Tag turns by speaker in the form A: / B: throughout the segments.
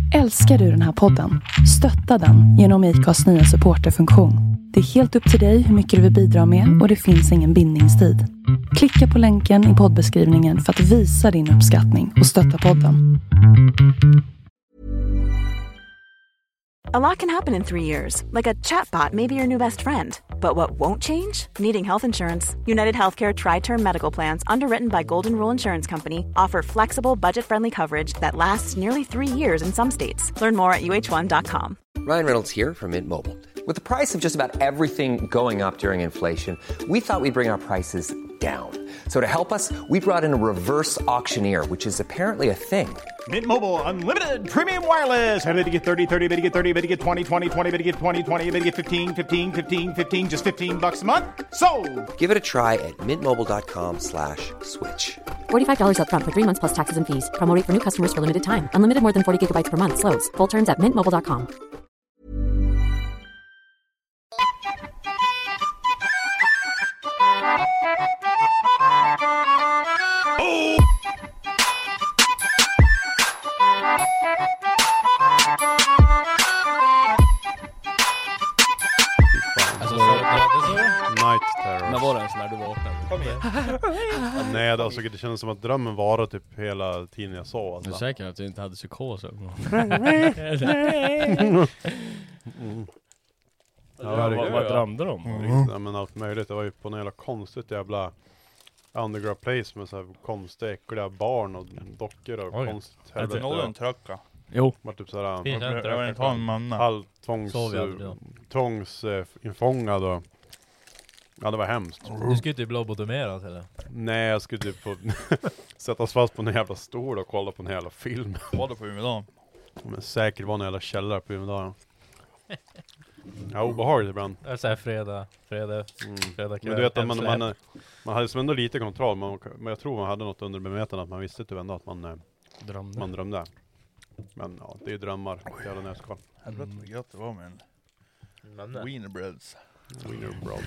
A: Älskar du den här podden? Stötta den genom IKAs nya supporterfunktion. Det är helt upp till dig hur mycket du vill bidra med och det finns ingen bindningstid. Klicka på länken i poddbeskrivningen för att visa din uppskattning och stötta podden.
B: A lot can happen in 3 years, like a chatbot may be your new best friend. But what won't change? Needing health insurance. United Healthcare Tri-Term Medical Plans, underwritten by Golden Rule Insurance Company, offer flexible, budget-friendly coverage that lasts nearly 3 years in some states. Learn more at uh1.com.
C: Ryan Reynolds here from Mint Mobile. With the price of just about everything going up during inflation, we thought we'd bring our prices down. So to help us, we brought in a reverse auctioneer, which is apparently a thing.
D: Mint Mobile Unlimited Premium Wireless. How to get 30, 30, bit to get 30, bit to get 20, 20, 20, bit to get 20, 20, bit to get 15, 15, 15, 15, just $15 a month? Sold!
C: Give it a try at mintmobile.com/switch.
E: $45 up front for 3 months plus taxes and fees. Promo rate for new customers for limited time. Unlimited more than 40 gigabytes per month. Slows full terms at mintmobile.com.
F: Night Terror.
G: När var det ens när du vaknade?
D: Kom igen.
F: Nej, alltså, det kändes som att drömmen varade typ hela tiden jag sov.
G: Du är
F: Alltså.
G: säker att du inte hade psykos? Vad drömde de om?
F: Ja, men allt möjligt. Det var ju på något jävla konstigt jävla underground place med så här konstiga, äckliga barn och dockor och
G: Oj.
F: konstigt
D: Är det
F: helvete.
D: någon tröcka?
G: Jo.
F: Var typ såhär
D: Jag vill inte ha en manna.
G: Sov jag aldrig då?
F: tvångsinfångad och ja, det var hemskt.
H: Du skulle typ lobotomeras eller?
F: Nej, jag skulle typ få sättas fast på en jävla stol och kolla på en jävla film.
D: Var det på Umeå?
F: Men säkert var en jävla källare på Umeå. Ja, obehagligt ibland.
H: Det är såhär fredag
F: Men
H: kväll.
F: du vet att man hade som ändå lite kontroll, men jag tror man hade något under bemötandet att man visste typ ändå att man drömde. Men ja, det är drömmar. Jävla nötskal.
D: Helvete vad gött det var med en wienerbröds.
F: Wienerbröd.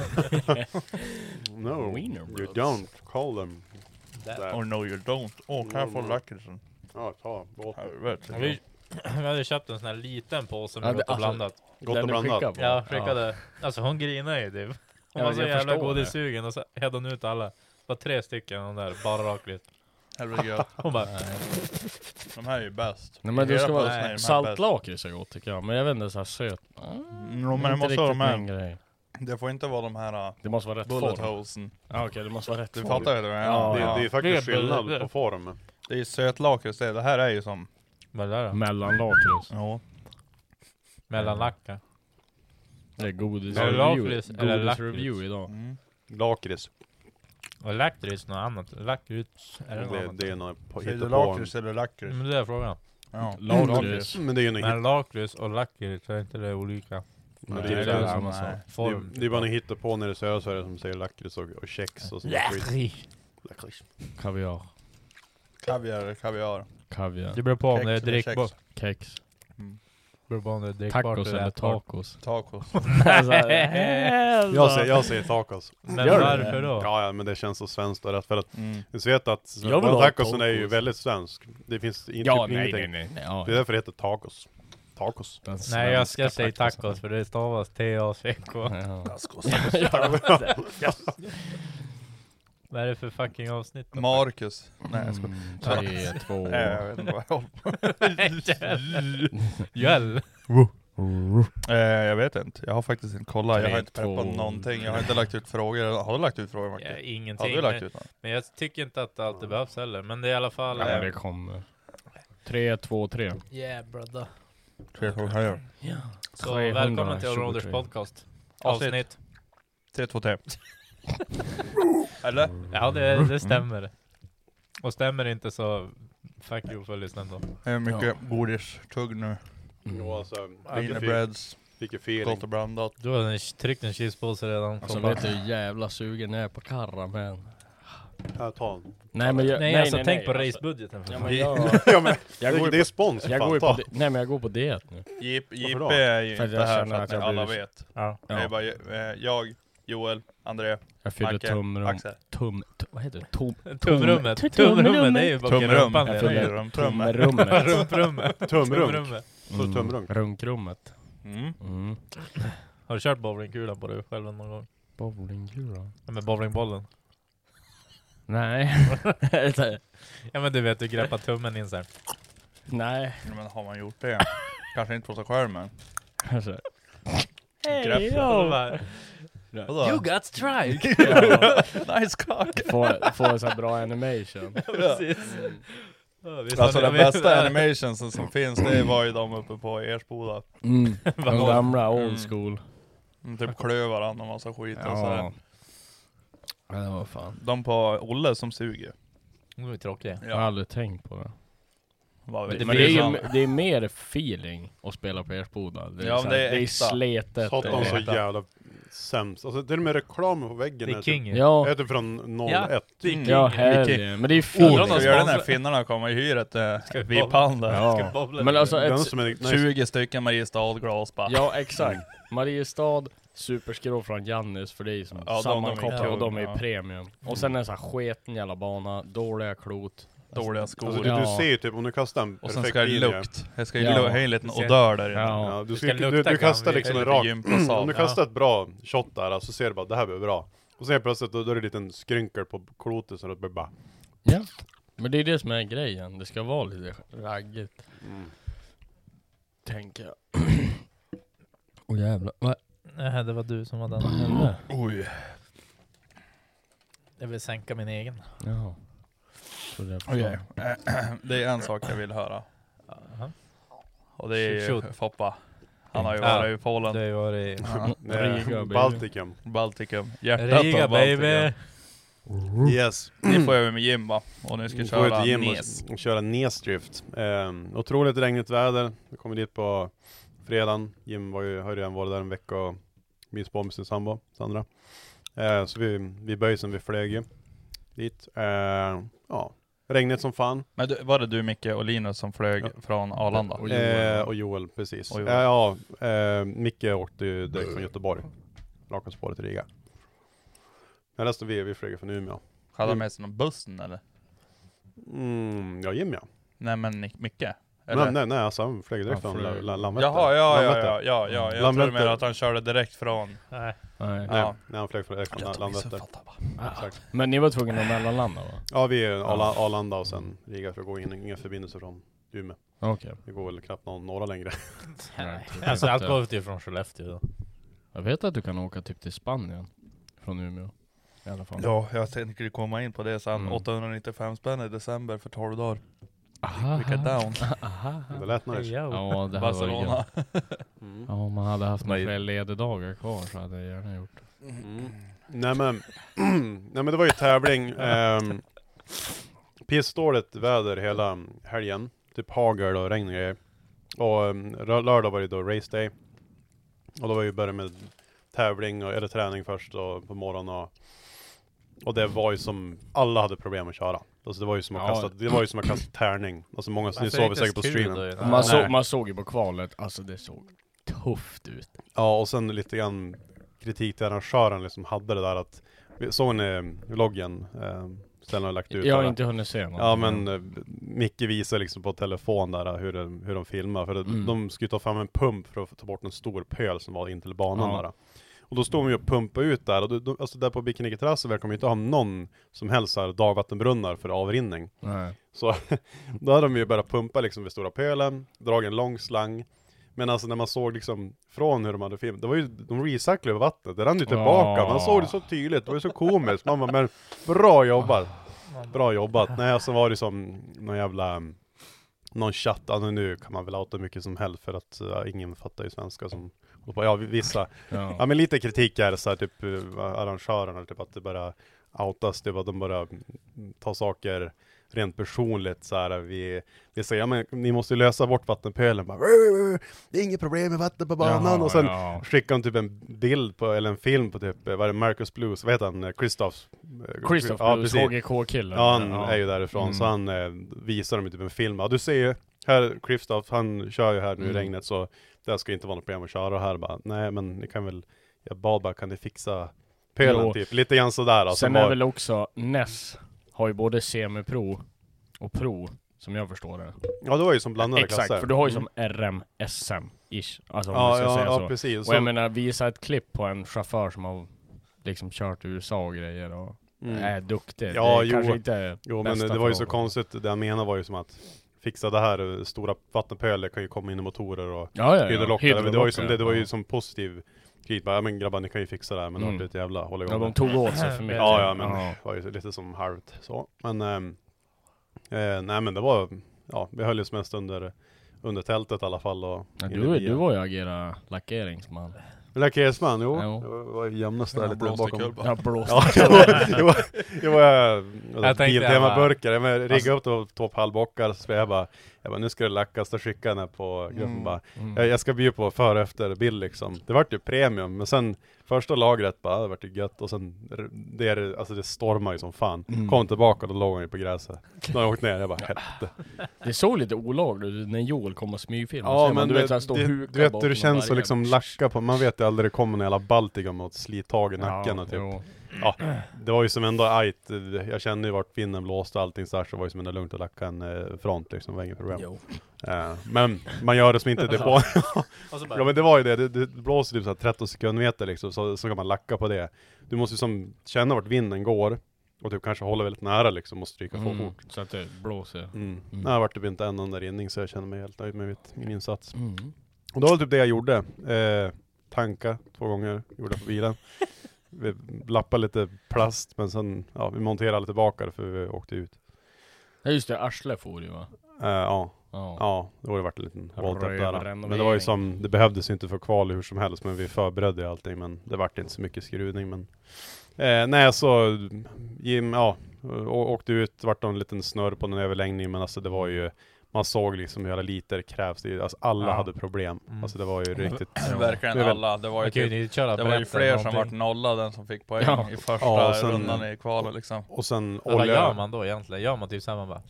F: No,
G: Wienerbröds.
F: you don't call them that.
D: Oh no you don't. Kan jag få lakritsen?
F: Ja, ta båten.
D: Helvete.
H: Vi hade köpt en sån här liten påse med
G: Ja,
H: gott och
G: alltså,
H: blandat.
F: Gott och blandat.
H: Ja, skickade. Alltså hon grinade ju typ. Hon var så
G: jag
H: jävla
G: förstår
H: godissugen och så hade hon ut alla. Det var 3 stycken de där, bara rakligt.
D: Helvete gött.
H: Hon bara,
D: De här är ju bäst.
G: Nej, men det ska
D: Hela påsen är
G: vara
D: de här
G: saltlakrits är gott tycker jag. Men jag vet inte, så här söt.
D: Men det måste vara de
G: min
D: här.
G: grej.
D: Det får inte vara de här
G: Det måste vara rätt
D: bullet
G: form.
D: holesen.
G: Ja, okej, det måste vara rätt
D: Du
G: form.
D: fattar ju det?
G: Ja,
F: Det är faktiskt
H: Det är
F: skillnad på form.
D: Det är sötlakrits det. Det här är ju som...
H: vad är det då?
G: Mellanlakrits.
D: Ja.
H: Mellanlacka.
G: Det är godis
H: Ja,
G: review.
H: lakrits eller
G: Godis
H: lakrits.
G: review idag.
F: Lakrits.
H: Och lakrits något annat. Lakrits är det något annat.
F: Det är något på
D: Säger du
F: hittepå.
D: lakrits eller lakrits?
H: Men det är frågan.
D: Ja.
G: Lakrits.
F: Men det är ju något
H: Men lakrits och lakrits är inte det olika?
F: Men
G: Nej,
F: det
G: det
F: är
G: är
F: det
G: samma
D: nej.
G: sak.
H: Form.
F: Det är bara ni hittar på när det är söder så är det som säger lakrits och kex och sånt skit. Lakrits.
G: Kaviar.
D: Kaviar.
G: Kaviar.
H: Det beror på om
D: Kex
H: det är
D: eller
H: drickbart.
G: Kex.
H: Det beror på om det är drickbart
G: Tacos eller
H: ätbart.
G: tacos.
D: Tacos.
F: Jag säger tacos.
H: Men
G: Gör det?
H: varför då?
F: Ja, men det känns så svenskt och rätt för att
D: Mm.
F: du vet att
G: Jag vill ha
F: tacosen är ju
G: tacos.
F: väldigt svensk. Det finns inte
G: Ja,
F: typ
G: nej,
F: ingenting.
G: nej. Ja.
F: Det är därför det heter tacos. Tacos.
G: Den
H: Nej, jag
G: svenska
H: säga tacos för det stavas T-A-C-K.
G: Ja.
H: Vad är det för fucking avsnitt då?
D: Marcus. Nej, jag ska...
G: 3, 2...
D: Nej, jag vet inte vad jag håller på.
H: Jöll.
D: Jag vet inte. Jag har faktiskt inte kollat. Jag har inte preppat
G: 3, 2.
D: någonting. Jag har inte lagt ut frågor. Har du lagt ut frågor, Marcus?
H: Ja,
D: Har
H: ingenting.
D: du lagt ut något?
H: Men jag tycker inte att allt det behövs heller. Men det är i alla fall...
G: Ja, men det kommer. 3, 2, 3.
H: Yeah, brother.
D: 3, 2, 3.
H: Så välkommen till
G: 323.
H: Allrounders podcast.
D: Avsnitt.
H: Avsnitt.
D: 3, 2, 3. Eller?
H: Ja, det stämmer. Och stämmer inte så... Fuck you för lyssnaren då.
D: Det är mycket godis-tugg nu.
F: Jo, alltså,
D: Wienerbreds.
F: fick feeling.
D: Gott och blandat.
H: Du har tryckt en cheesepåse redan.
G: Alltså vet du hur jävla sugen jag är på karamell.
F: Ja, ta en.
G: Nej men jag,
H: Nej, alltså tänk på racebudgeten.
G: Ja, men jag,
F: Ja, men
G: jag går
F: det
G: ju
F: är spons.
G: jag
F: fan,
G: går ju
F: ta.
G: på nej men jag går på diet nu.
D: JP
F: då?
D: är ju
G: För att
D: inte
G: jag
D: här
G: känner
D: för
G: att
D: att
G: jag
D: alla
G: blir-
D: vet.
H: Ja.
D: Det är
G: Ja.
D: bara, jag
I: Joel, André,
G: Jag fyller
I: Macke,
G: tumrum.
I: Axel.
G: Vad heter det?
H: Tumrummet. Tumrummet, det är ju bara rumpan.
G: Jag fyller
I: Rumprummet.
H: Rumprummet.
F: Tumrunk. Så tumrunk.
G: Runkrummet.
H: Har du kört bowlingkulan på dig själv någon gång?
G: Bowlingkula?
H: Ja, med bowlingbollen.
G: Nej.
H: Ja men du vet, du greppar tummen in så här.
G: Nej.
I: Men har man gjort det? Kanske inte på sig själv, men
G: Kanske.
H: Hey, you got strike!
I: nice cock!
G: Få en sån här bra animation.
H: Precis.
I: Alltså den bästa animationsen som finns, det var ju de uppe på Ersboda.
G: De gamla old school.
I: Typ klöv varandra och massa skit och sådär.
G: Ja, det var fan.
I: De på Olle som suger.
H: De är tråkiga.
G: Jag har aldrig tänkt på det.
I: Men
G: det är mer feeling att spela på Ersboda. Det är,
I: ja,
G: det är
I: äkta.
G: sletet.
F: Så att de så jävla sämst. Alltså det är med reklamen på väggen.
H: Det är king.
G: Ja.
F: Är det från 01?
H: Ja, det är king.
G: Ja, helgen. Men det är fint.
I: Undrar gör den här finnarna kommer i hyret vid Panda.
G: Ja. Men alltså
F: nice.
I: 20 stycken Mariestad-glas bara.
G: Ja, exakt. Mariestad, superskrov från Jannis, för det är som sammankopplat och de är premium. Och sen en sån här sketen jävla bana, dåliga klot.
I: Dåliga skor.
F: Alltså, du ser ju typ om du kastar en
I: och sen
F: perfekt
I: ska det
F: linje.
I: lukt. Det ska ju ha en liten odör där inne.
F: Ja, du kastar liksom en rak. Om du kastar ett bra shot där så ser du bara det här blir bra. Och sen plötsligt då är det en liten skrynkel på klotet så det blir bara.
G: Ja. Men det är det som är grejen. Det ska vara lite raggigt. Tänker jag. Åh jävlar.
H: Nej, det var du som var den.
I: Oj.
H: Jag vill sänka min egen.
G: Ja.
I: Okay. Det är en sak jag vill höra. Och det är ju Foppa. Han har ju varit i Polen.
H: Det har ju varit
G: Riga,
I: Baltikum. Hjärtat
H: Riga,
I: av Baltikum.
F: Baby. Yes.
I: Ni får över med Jim va? Och nu ska köra
F: Nes. Och köra Nesdrift. Otroligt regnigt väder. Vi kommer dit på fredagen. Jim har ju redan varit där en vecka och minns på med sin sambo, Sandra. Så vi böjde sen vi flög ju dit. Ja, regnet som fan.
I: Men var det du, Micke och Linus som flög från Arlanda?
F: Och Joel, precis. Och Joel. Micke åkte ju direkt från Göteborg. Raka spåret till Riga. Men resten vi flög från Umeå.
I: Hade de med sig någon bussen eller?
F: Ja, Jim ja.
I: Nej men Micke?
F: Nej, alltså han flög direkt från Landvetter.
I: Jaha, ja. Jag tror mer att han körde direkt från...
F: Nej, han flög direkt från Landvetter.
G: Men ni var tvungna att mellanlanda va?
F: Ja, vi är Arlanda och sen Riga för att gå in. Inga förbindelser från Umeå.
G: Okej.
F: Det går väl knappt några längre.
H: Alltså allt går ut från Skellefteå då.
G: Jag vet att du kan åka typ till Spanien från Umeå. I alla fall.
I: Ja, jag tänker komma in på det sen. 895 spänn i december för 12 dagar. Vilka down.
F: Det lät nice.
G: Ja, det
I: Barcelona.
G: Ja, om man hade haft några fler lededagar kvar så hade jag gärna gjort det.
F: Nej men det var ju tävling. Pissdåligt väder hela helgen. Typ hagel och regn och grejer. Och lördag var det då race day. Och då var ju börjat med tävling eller träning först och på morgonen och det var ju som alla hade problem att köra. Alltså det var ju som att kasta tärning. Alltså många ni såg säkert på streamen.
G: Man såg ju på kvalet, alltså det såg tufft ut.
F: Ja, och sen lite grann kritik till arrangören liksom hade det där att såg ni loggen ställen har lagt ut.
G: Jag har inte hunnit se något.
F: Ja, men Micke visar liksom på telefon där hur de filmar. För de skulle ta fram en pump för att ta bort en stor pöl som var in till banan där. Och då står de ju och pumpar ut där. Och alltså där på Bikinikerterrassen verkar de inte ha någon som helst här dagvattenbrunnar för avrinning.
G: Nej.
F: Så då hade de ju börjat pumpa liksom vid stora pölen, dragit en lång slang. Men alltså när man såg liksom från hur de hade filmat, det var ju, de recyclade över vattnet. Det rann ju tillbaka, man såg det så tydligt. Det var ju så komiskt. Man bara, men bra jobbat. Bra jobbat. Nej, och så var det som någon jävla... Någon chatt, alltså nu kan man väl outa mycket som helst för att ingen fattar ju svenska som... vissa. Ja, men lite kritik är det så här, typ arrangörerna, typ att det bara outas, typ att de bara tar saker rent personligt så här, vi säger, ja, men ni måste lösa bort vattenpölen, bara, det är inget problem med vatten på banan, och sen skickar de typ en bild på, eller en film på typ, vad är det, Marcus Blues, vad heter han, Christoph
G: Blues, HGK-killen.
F: Ja, han är ju därifrån, så han visar dem typ en film, ja, du ser ju, här Christoph, han kör ju här nu i regnet, så det ska inte vara något problem att köra här, bara, nej men ni kan väl, jag bad bara, kan ni fixa pölen typ. Lite grann sådär. Alltså,
G: sen är väl också NES har ju både semi-pro och pro, som jag förstår det.
F: Ja, det var ju som blandade
G: Exakt,
F: klasser.
G: för du har ju som RM, SM-ish. Alltså, om
F: ja,
G: man ska säga så.
F: precis.
G: Och jag menar, visa ett klipp på en chaufför som har liksom kört i USA och grejer och är duktig.
F: Ja,
G: det kanske inte
F: men det var ju så konstigt. Det jag menar var ju som att fixa det här stora vattenpöler kan ju komma in i motorer och hydrolockare. Det var ju som positiv kritik. Ja, men grabbar, ni kan ju fixa det här, men det var lite jävla håll igång.
G: Ja, de tog åt sig för mycket.
F: Ja, men det var ju lite som halvt så. Men nej, men det var, vi höll ju mest under tältet i alla fall. Och
G: du var ju agera lackeringsman.
F: Lackeringsman, jo. Jag var jämnast där lite bakom.
G: Jag blåste.
F: Jag biltemaburkar. Jag riggade upp det på halvbockar. Så jag bara, nu ska det lackas. Då skickade jag den på gruppen bara. Jag ska bjuda på före efter bild liksom. Det var ju premium. Men sen första lagret bara, det var ju gött. Och sen det stormar ju som fan. Kom tillbaka och då låg han ju på gräset. Då jag åkte ner, jag bara helvete.
G: Det såg lite olagligt när Joel kom och smygfilmade.
F: Ja, men du vet hur det känns att liksom lacka på. Man vet ju aldrig det kommer en jävla Baltikum och slittag i nacken typ. Ja, det var ju som ändå jag kände ju vart vinden blåste och allting så här, så var ju som ändå lugnt att lacka en front liksom, det var inget problem. Men man gör det som inte det på. Ja, men det var ju det blåser typ så här 13 sekundmeter liksom, så kan man lacka på det. Du måste ju som känna vart vinden går och typ kanske hålla väldigt nära liksom och stryka fort.
G: Så att det blåser.
F: Nej, jag vart typ inte en enda rinning, så jag känner mig helt nöjd med min insats. Och då var det typ det jag gjorde. Tanka 2 gånger, gjorde på bilen. Vi lappade lite plast, men sen vi monterade lite tillbaka för vi åkte ut.
G: Ja, just det, arsle for ju va?
F: Ja, det var ju varit en liten våldtäkt där. Men det var ju som, det behövdes ju inte för kval hur som helst, men vi förberedde allting, men det vart inte så mycket skruvning. Men nej, så Jim, åkte ut, vart en liten snurr på den överlängning, men alltså det var ju, man såg liksom hur alla liter krävs. Alltså alla hade problem. Alltså det var ju riktigt.
I: Verkligen alla. Det var ju fler som vart nollade än som fick poäng i första rundan i kvalet liksom.
F: Och sen
H: vad gör man då egentligen? Gör man typ samma bara?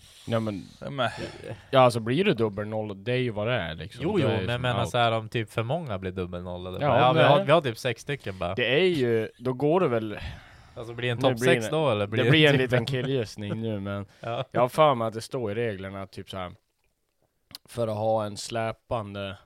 G: Ja, alltså blir det dubbel noll, det är ju vad det är liksom.
H: Jo, men menar så här, om typ för många blir dubbel nollade. Vi har typ 6 stycken bara.
G: Det är ju, då går det väl.
H: Alltså blir det en topp 6 då eller
G: det blir en liten killgissning nu, men jag har för mig att det står i reglerna typ så här. För att ha en släpande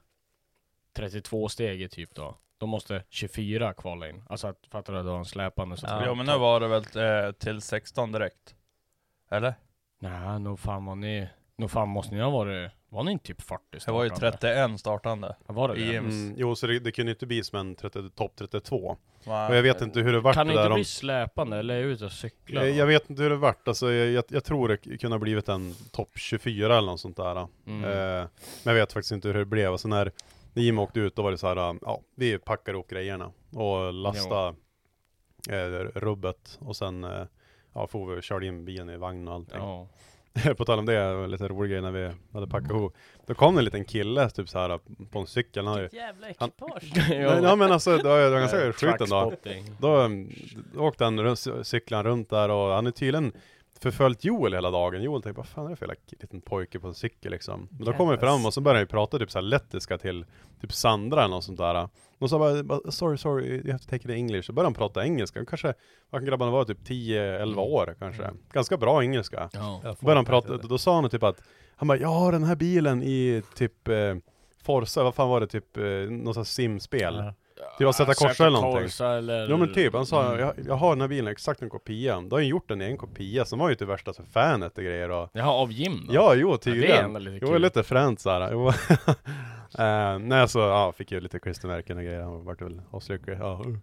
G: 32-steg typ då måste 24 kvala in. Alltså att, fattar du att du har en släpande så
I: ja, men nu var det väl till 16 direkt. Eller?
G: Nej, nog fan måste ni ha varit. Var ni inte typ 40 startande?
I: Det var ju 31 startande.
G: Var det
F: jo, så det kunde inte bli som en topp 32. Och jag vet inte hur det vart.
G: Kan det inte bli släpande eller är ute och cykla?
F: Jag vet inte hur det vart. Alltså, jag tror det kunde ha blivit en topp 24 eller något sånt där. Men jag vet faktiskt inte hur det blev. Och så när Jim åkte ut, då var det så här, vi packade upp grejerna och lastade rubbet. Och sen får vi köra in bilen i vagn och allting. Ja. På tal om det, var lite rolig grej när vi hade packat ihop. Då kom en liten kille typ så här på en cykel.
H: Vilket jävla ekipage.
F: Ja, men alltså det var ganska sjukt ändå. Då åkte han cyklan runt där och han är tydligen förföljt Joel hela dagen. Joel tänkte, vad fan är det för liten pojke på en cykel liksom. Men då kommer vi fram och så börjar han prata typ så här lettiska till typ Sandra eller något sånt där. Och så bara, sorry, you have to take it in English. Så började han prata engelska. Kanske, grabbarna var typ 10-11 år kanske. Ganska bra engelska. Började han prata, då sa han typ att, han bara, jag har den här bilen i typ Forza, vad fan var det, typ något sånt simspel. Typ att sätta korsa eller någonting. Ja, men typ, han sa, jag har den här bilen exakt en kopia. Då har han gjort en kopia som var ju till värsta för fanet och grejer. Och
G: jaha, av Jim då?
F: Ja, jo, tydligen.
G: Det
F: var lite fränt såhär. Nej, så fick ju lite klistermärken och grejer. Han vart väl avslycklig.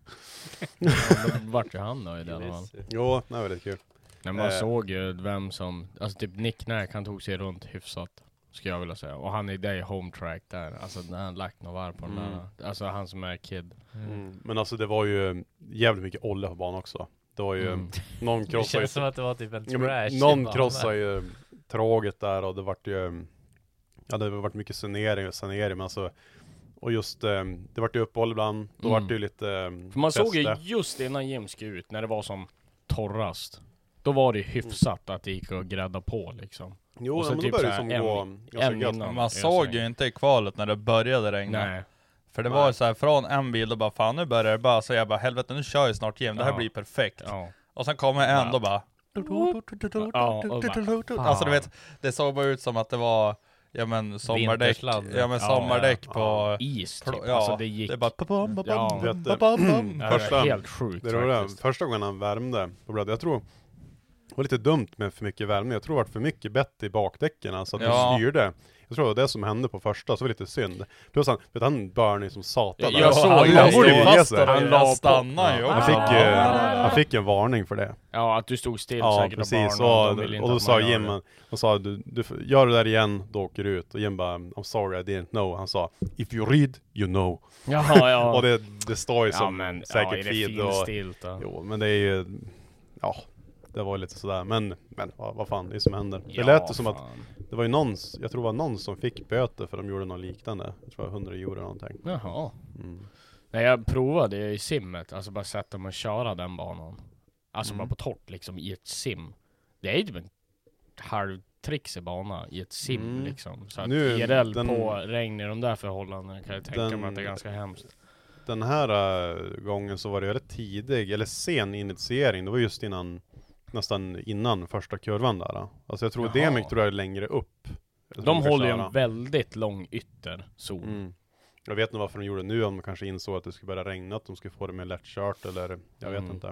G: Vart ju han då i den?
F: Jo, det var väldigt kul.
G: När man såg ju vem som, alltså typ Nick Nack, han tog sig runt hyfsat, skulle jag vilja säga. Och han är där i home track där. Alltså när han lagt några varv på den där. Alltså han som är kid.
F: Men alltså det var ju jävligt mycket olle på banan också. Det var ju någon krossade.
H: Det känns som att det var typ en trash.
F: Någon krossade ju tråget där och det vart ju det varit mycket sanering men alltså, och just det vart ju uppehåll ibland. Då vart det ju lite
G: för man såg ju just innan Jim skulle ut, när det var som torrast. Då var det hyfsat att det gick att grädda på liksom.
F: Jo, men typ då började det som gå
I: man såg ju inte i kvalet när det började regna.
G: Nej.
I: För det var ju så här från en bil och bara fan nu börjar det bara så jag bara helvete nu kör jag snart igen. Det här blir perfekt. Och sen kommer en och bara alltså du vet det såg bara ut som att det var sommardäck. Ja men sommardäck på
G: is typ.
I: Ja,
G: alltså det gick.
I: Det bara
G: helt sjukt.
F: Det var det första gången han värmde på Brad. Jag tror det var lite dumt med för mycket värme. Jag tror det var för mycket bett i bakdäcken så att det styrde. Jag tror det var det som hände på första, så var det lite synd. Då sa han började som satan.
G: Jag såg
I: han stannade ju.
F: Han fick en varning för det.
G: Ja, att du stod still säkert
F: precis. Och då sa Jim, och sa du gör det där igen, då åker du ut. Och Jim bara, I'm sorry I didn't know. Han sa, if you read, you know.
G: Ja.
F: Och det står ju som säkert feed. Jo, men det är ju, det var lite sådär. Men vad fan, det är som händer. Det lät som att det var ju jag tror det var någon som fick böter för de gjorde något liknande. Jag tror det var 100 euro eller någonting.
G: Jaha. Nej, jag provade i simmet. Alltså bara sätta mig och köra den banan. Alltså bara på torrt liksom i ett sim. Det är ju typ en halvtrixig bana i ett sim liksom. Så att IRL på regn i de där förhållandena kan jag tänka mig att det är ganska hemskt.
F: Den här gången så var det väldigt tidig, eller sen initiering. Det var just nästan innan första kurvan där. Alltså jag tror DMX tror jag är längre upp.
G: De håller ju en väldigt lång ytterzon.
F: Jag vet inte varför de gjorde det nu, om de kanske insåg att det skulle börja regna, att de skulle få det mer lättkört eller jag vet inte.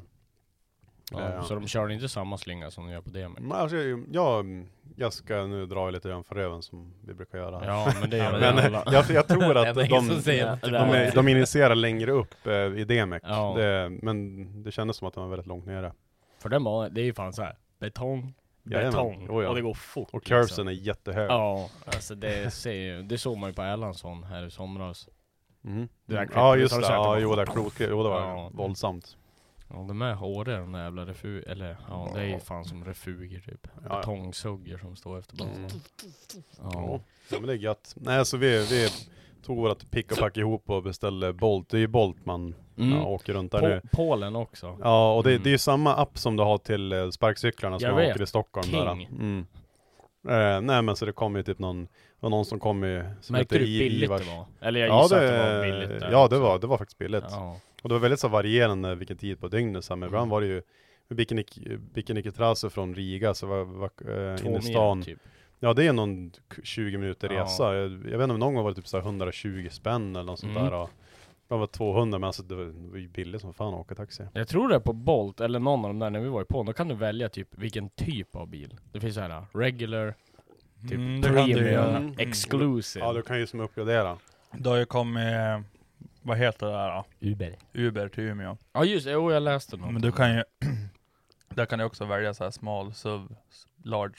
G: Så de kör inte samma slinga som de gör på DMX?
F: Alltså, jag ska nu dra lite grann för röven som vi brukar göra.
G: Ja, men det gör
F: men jag tror att de initierar längre upp i DMX. Men det kändes som att de var väldigt långt nere.
G: För det är ju fan så här betong. Och det går fort.
F: Och curvesen är jättehög.
G: Ja, alltså det såg man ju på Erlandsson här i somras.
F: Ja, just det. Det var våldsamt.
G: Ja, de är hårdare än jävla eller det är ju fan som refuger typ. Betongsugger som står efter banan.
F: Ja, men det är gött. Nej, så vi tog vårt pick och pack ihop och beställde Bolt. Det är ju Bolt man åker runt där nu.
G: Polen också.
F: Ja, och det är ju samma app som du har till sparkcyklarna som jag åker i Stockholm.
G: King.
F: Nej, men så det kom ju typ någon som kom i som
G: märkte du billigt det var? Eller jag gissar att det var billigt där.
F: Ja, det var faktiskt billigt. Ja. Och det var väldigt så varierande vilken tid på dygnet. Men ibland var det ju Bikinitrasse från Riga, så var inne i stan. Typ. Ja, det är någon 20 minuter resa. Jag vet inte om någon gång var det typ så 120 spänn eller något sånt där. Och det var 200, men alltså det var ju billigt som fan att åka taxi.
G: Jag tror det är på Bolt eller någon av dem där när vi var på. Då kan du välja typ vilken typ av bil. Det finns så här regular, typ premium, exclusive.
F: Ja, du kan ju som uppgradera.
I: Då har ju kommit, vad heter det där då? Uber till Umeå.
G: Ja just det, jag läste något.
I: Men du kan ju, där kan du också välja så här small, SUV, large.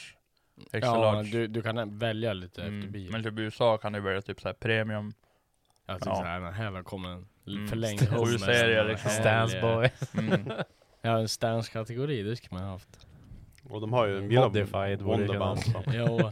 G: Du kan välja lite efter bil.
I: Men typ i USA kan du välja typ så här premium.
G: Ja, typ så här kommer en förlängd
I: 7-serie liksom.
H: Stansboy.
G: Ja, en Stans-kategori, det ska man ha haft.
F: Och de har ju en
H: modified
F: Wonderband.
G: Ja.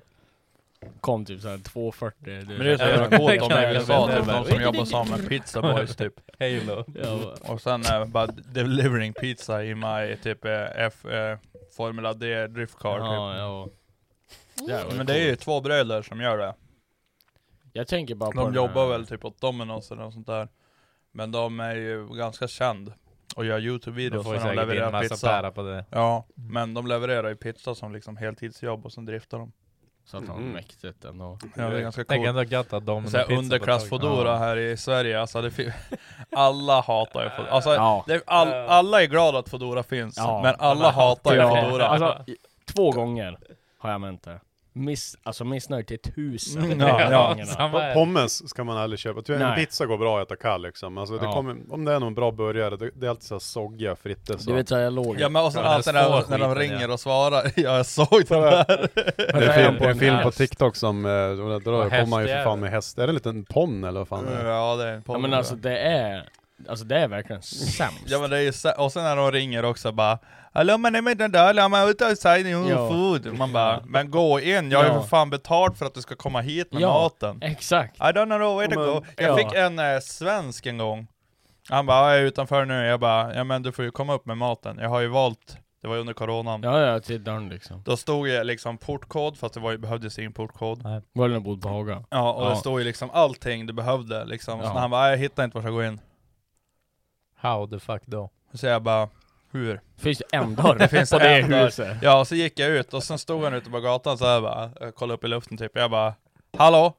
G: Kom typ såhär 240.
I: Men det är så jävla coolt om det USA, typ de som jobbar som Pizza Boys typ.
H: Halo.
I: Och sen bara delivering pizza i my typ Formula D driftcar typ. Men det är ju 2 bröder som gör det.
G: Jag tänker bara på
I: de jobbar väl typ åt Domino's eller något sånt där. Men de är ju ganska känd och gör YouTube-videos
H: för de levererar pizza på det.
I: Ja, men de levererar ju pizza som liksom heltidsjobb och sen driftar de.
G: Så att de mäktigt ändå.
I: Ja, det är ganska
H: coolt. Ändå gött att de
I: underklass-Fodora här i Sverige, alltså alla hatar ju Fodora. Alltså alla är glada att Fodora finns, men alla hatar ju Fodora.
G: Alltså 2 gånger har jag mänt det. Missnöjd till 1000.
F: Pommes ska man aldrig köpa. En pizza går bra att äta kall liksom. Alltså, det kommer, om det är någon bra burgare, det är alltid så här soggiga fritter. Så.
G: Du vet jag låg.
I: Ja, men och sen alltid när de ringer och svarar. Jag såg det där.
F: Det är en film på TikTok som då kommer man ju för fan med häst. Är det en liten ponn eller vad fan är det?
I: Ja, det är en ponn.
G: Ja, men alltså det är verkligen sämst.
I: Ja, men det är ju och sen när de ringer också bara hallå, men är den där, I'm ute och säger food. Man bara, men gå in, jag har ju för fan betalt för att du ska komma hit med maten.
G: Exakt.
I: I don't know where to go. Jag fick en svensk en gång. Han bara, jag är utanför nu. Jag bara, ja men du får ju komma upp med maten. Jag har ju valt Det var ju under coronan.
G: Ja, till dörren liksom.
I: Då stod ju liksom portkod, fast det behövdes ingen portkod.
G: Nej. Var det bodde på Haga?
I: Ja, och det stod ju liksom allting du behövde liksom. Så när han bara, jag hittar inte vart jag går in.
H: How the fuck då?
I: Så jag bara, hur?
G: Finns det en dörr
I: det finns
G: på det huset?
I: Ja, och så gick jag ut och sen stod han ute på gatan så här bara, jag kollade upp i luften typ. Jag bara, hallå?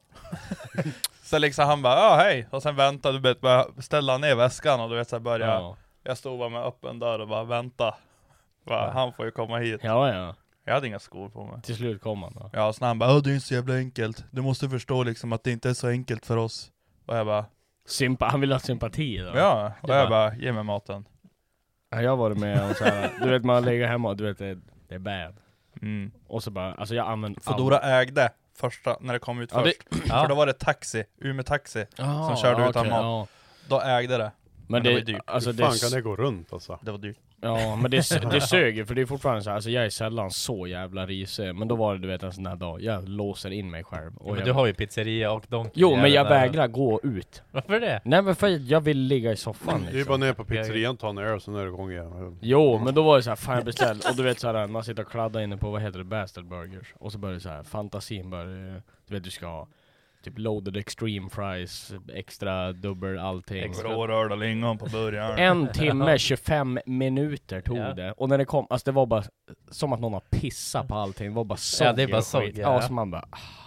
I: Så liksom han bara, ja hej. Och sen väntade, du vet, bara ställa ner väskan och du vet så här börja. Ja. Jag stod bara med öppen dörr och bara vänta. Han får ju komma hit.
G: Ja.
I: Jag hade inga skor på mig.
G: Till slut kom han då.
I: Ja, så han bara, det är inte så jävla enkelt. Du måste förstå liksom att det inte är så enkelt för oss. Och jag bara,
G: han vill ha sympati då.
I: Ja, och jag bara, ge mig maten.
G: Ja, jag var med och så här, du vet man lägger hemma och du vet det är bad. Och så bara, alltså jag använder
I: Fodora ägde första, när det kom ut först. För då var det taxi, Umeå Taxi, som körde utan mat. Då ägde det. Men det var dyrt.
F: Alltså, hur fan kan det gå runt alltså?
I: Det var dyrt.
G: Ja, men det söger, för det är fortfarande så här, alltså jag är sällan så jävla risig. Men då var det, du vet, en sån här dag, jag låser in mig själv. Och
H: men du har ju pizzeria och Donkey.
G: Jo, men jag vägrar gå ut.
H: Varför det?
G: Nej, men för jag vill ligga i soffan liksom.
F: Det är bara ner på pizzerian, ta en öl och så är det igång igen.
G: Jo, men då var det så här, fan jag beställde. Och du vet så här, man sitter och kladdar inne på, vad heter det, Bastard Burgers. Och så börjar det så här, fantasin börjar, du vet, du ska ha typ loaded extreme fries, extra dubbel allting.
I: Extra orörda lingon på början.
G: 1 timme, 25 minuter tog det. Och när det kom, alltså det var bara som att någon har pissat på allting. Det var bara så.
H: Ja, det är bara så.
G: Ja, så man bara,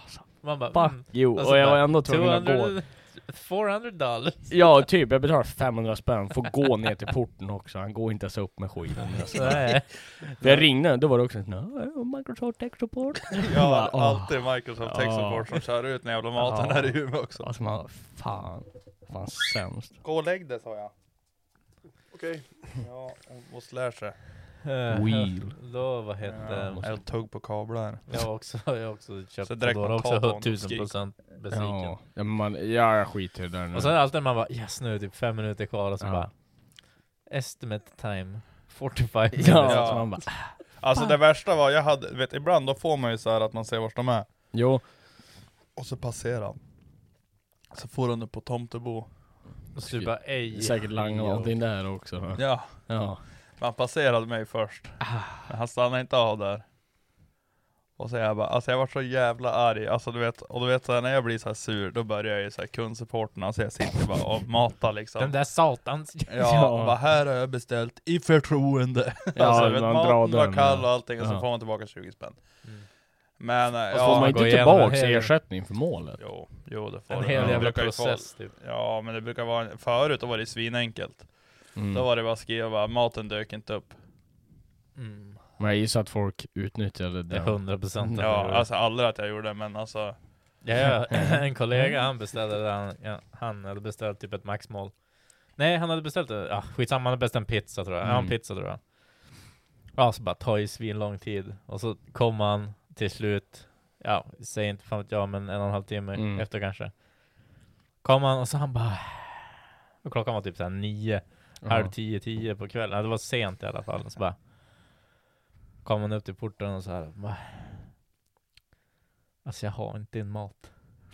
H: fuck
G: you. Och jag var ändå tvungen att gå.
H: $400.
G: Ja, typ. Jag betalar 500 spänn. Får gå ner till porten också. Han går inte ens upp med skiten. För jag ringde, då var det också Microsoft Tech Support.
I: Ja, alltid Microsoft Tech Support som kör ut när jävla maten här i Umeå också.
G: Alltså man, fan sämst.
I: Gå och lägg det, sa jag.
F: Okej.
I: Ja, och slär sig.
G: Wheel.
H: Då, vad heter det?
I: Jag tog på kablar.
H: Jag har också köpt
I: så direkt
H: också 1000% besviken.
G: Ja, jag skiter i det där nu.
H: Och så är det alltid man bara, yes, nu är det typ 5 minuter kvar och så bara estimate time 45 minutes.
G: Ja. Så man bara,
I: alltså det värsta var, jag hade, vet, ibland då får man ju så här att man ser vart de är.
G: Jo.
I: Och så passerar han. Så får han upp på Tomtebo.
H: Och så bara,
G: säkert langa någonting där också.
I: Ja. Han passerade mig först. Men han stannade inte av där. Och så jag bara, alltså jag var så jävla arg. Alltså du vet, och du vet så här, när jag blir så här sur, då börjar jag ju så här kundsupporten. Alltså jag sitter bara och matar liksom.
H: Den där satans.
I: Ja, bara här har jag beställt i förtroende.
G: Ja,
I: alltså vet, maten var kall och allting. Och så får man tillbaka 20 spänn. Men
G: får man inte tillbaka ersättning för målet?
I: Jo, det får
H: en hel jävla process typ.
I: Ja, men det brukar vara, förut då var det svinenkelt. Då var det bara att skriva, maten dök inte upp.
G: Men jag gissar att folk utnyttjade det.
H: 100%.
I: Ja, alltså aldrig att jag gjorde det, men alltså.
H: Ja, en kollega, han beställde han hade beställt typ ett maxmål. Nej, han hade beställt skitsamma, han hade beställt en pizza tror jag. Ja, en pizza tror jag. Ja, så bara tar ju svin lång tid. Och så kom han till slut, säg inte fan vet jag, men 1,5 timme efter kanske. Kom han och så han bara, och klockan var typ såhär 9, halv 10 på kvällen. Det var sent i alla fall. Så bara kom han upp till porten och så här, alltså jag har inte din mat.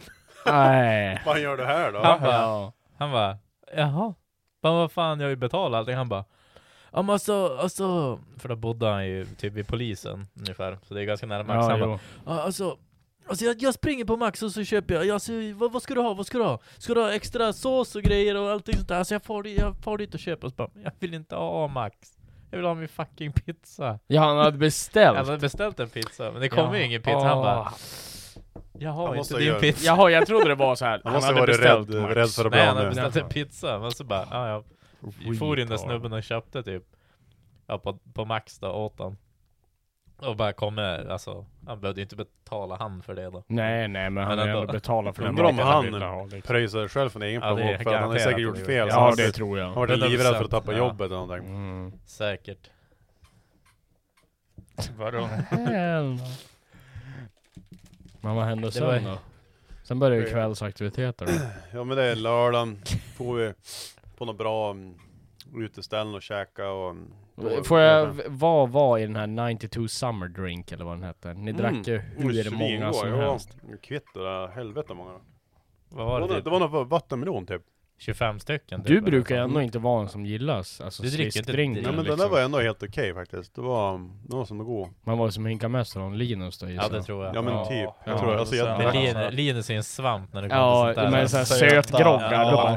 G: Nej.
F: Vad gör du här då?
H: Han bara, jaha. Men vad fan, jag har ju betalat allting. Han bara, ja men alltså, för då bodde han ju typ vid polisen ungefär. Så det är ganska nära Max. Han bara, alltså jag springer på Max och så köper jag. Alltså, vad ska du ha? Ska du ha extra sås och grejer och allting sånt där? Alltså jag får dit och köper. Och så bara, jag vill inte ha Max. Jag vill ha min fucking pizza.
G: Ja, han hade beställt.
H: Han hade beställt en pizza, men det kom ju ingen pizza. Han bara, jag har inte din pizza.
G: Jaha, jag trodde det var så här.
F: Han hade beställt rädd för att
H: nej, han hade beställt en pizza. Men så bara, jag for in där snubben och köpte typ på Max då, åt han. Och bara kommer, alltså han behövde inte betala han för det då.
G: Nej, men han ändå betala för det.
F: Undrar om han pröjsar själv från egen plånbok för han har säkert gjort fel.
G: Ja, det tror jag.
F: Han har varit livrädd för att tappa jobbet eller någonting.
H: Säkert.
I: Vadå?
G: Men vad hände sen då? Sen började kvällsaktiviteter då. Ja,
F: men det är lördagen. Får vi på något bra uteställen och käka och...
G: Får jag vad i den här 92 Summer Drink eller vad den heter? Ni drack ju hur många som helst.
F: Kvitt det där, helvete många.
H: Vad var det?
F: Det var något vattenmelon typ.
H: 25 stycken.
G: Du brukar ju ändå inte vara en som gillas. Alltså
H: Du dricker inte
G: sliskdrink.
H: det.
F: Nej, men den där var ändå helt okej faktiskt. Det var som att gå.
G: Man var ju som Hinka Mästaren, Linus då.
H: Ja, det tror jag.
F: Ja men
I: Ja.
F: typ. Jag
I: Ja,
F: tror alltså
I: sen-
F: jag
H: Linus är en svamp när det kommer
G: Ja,
H: till sånt där.
G: men såhär
I: Söta.
G: sötgroggar.
I: Ja.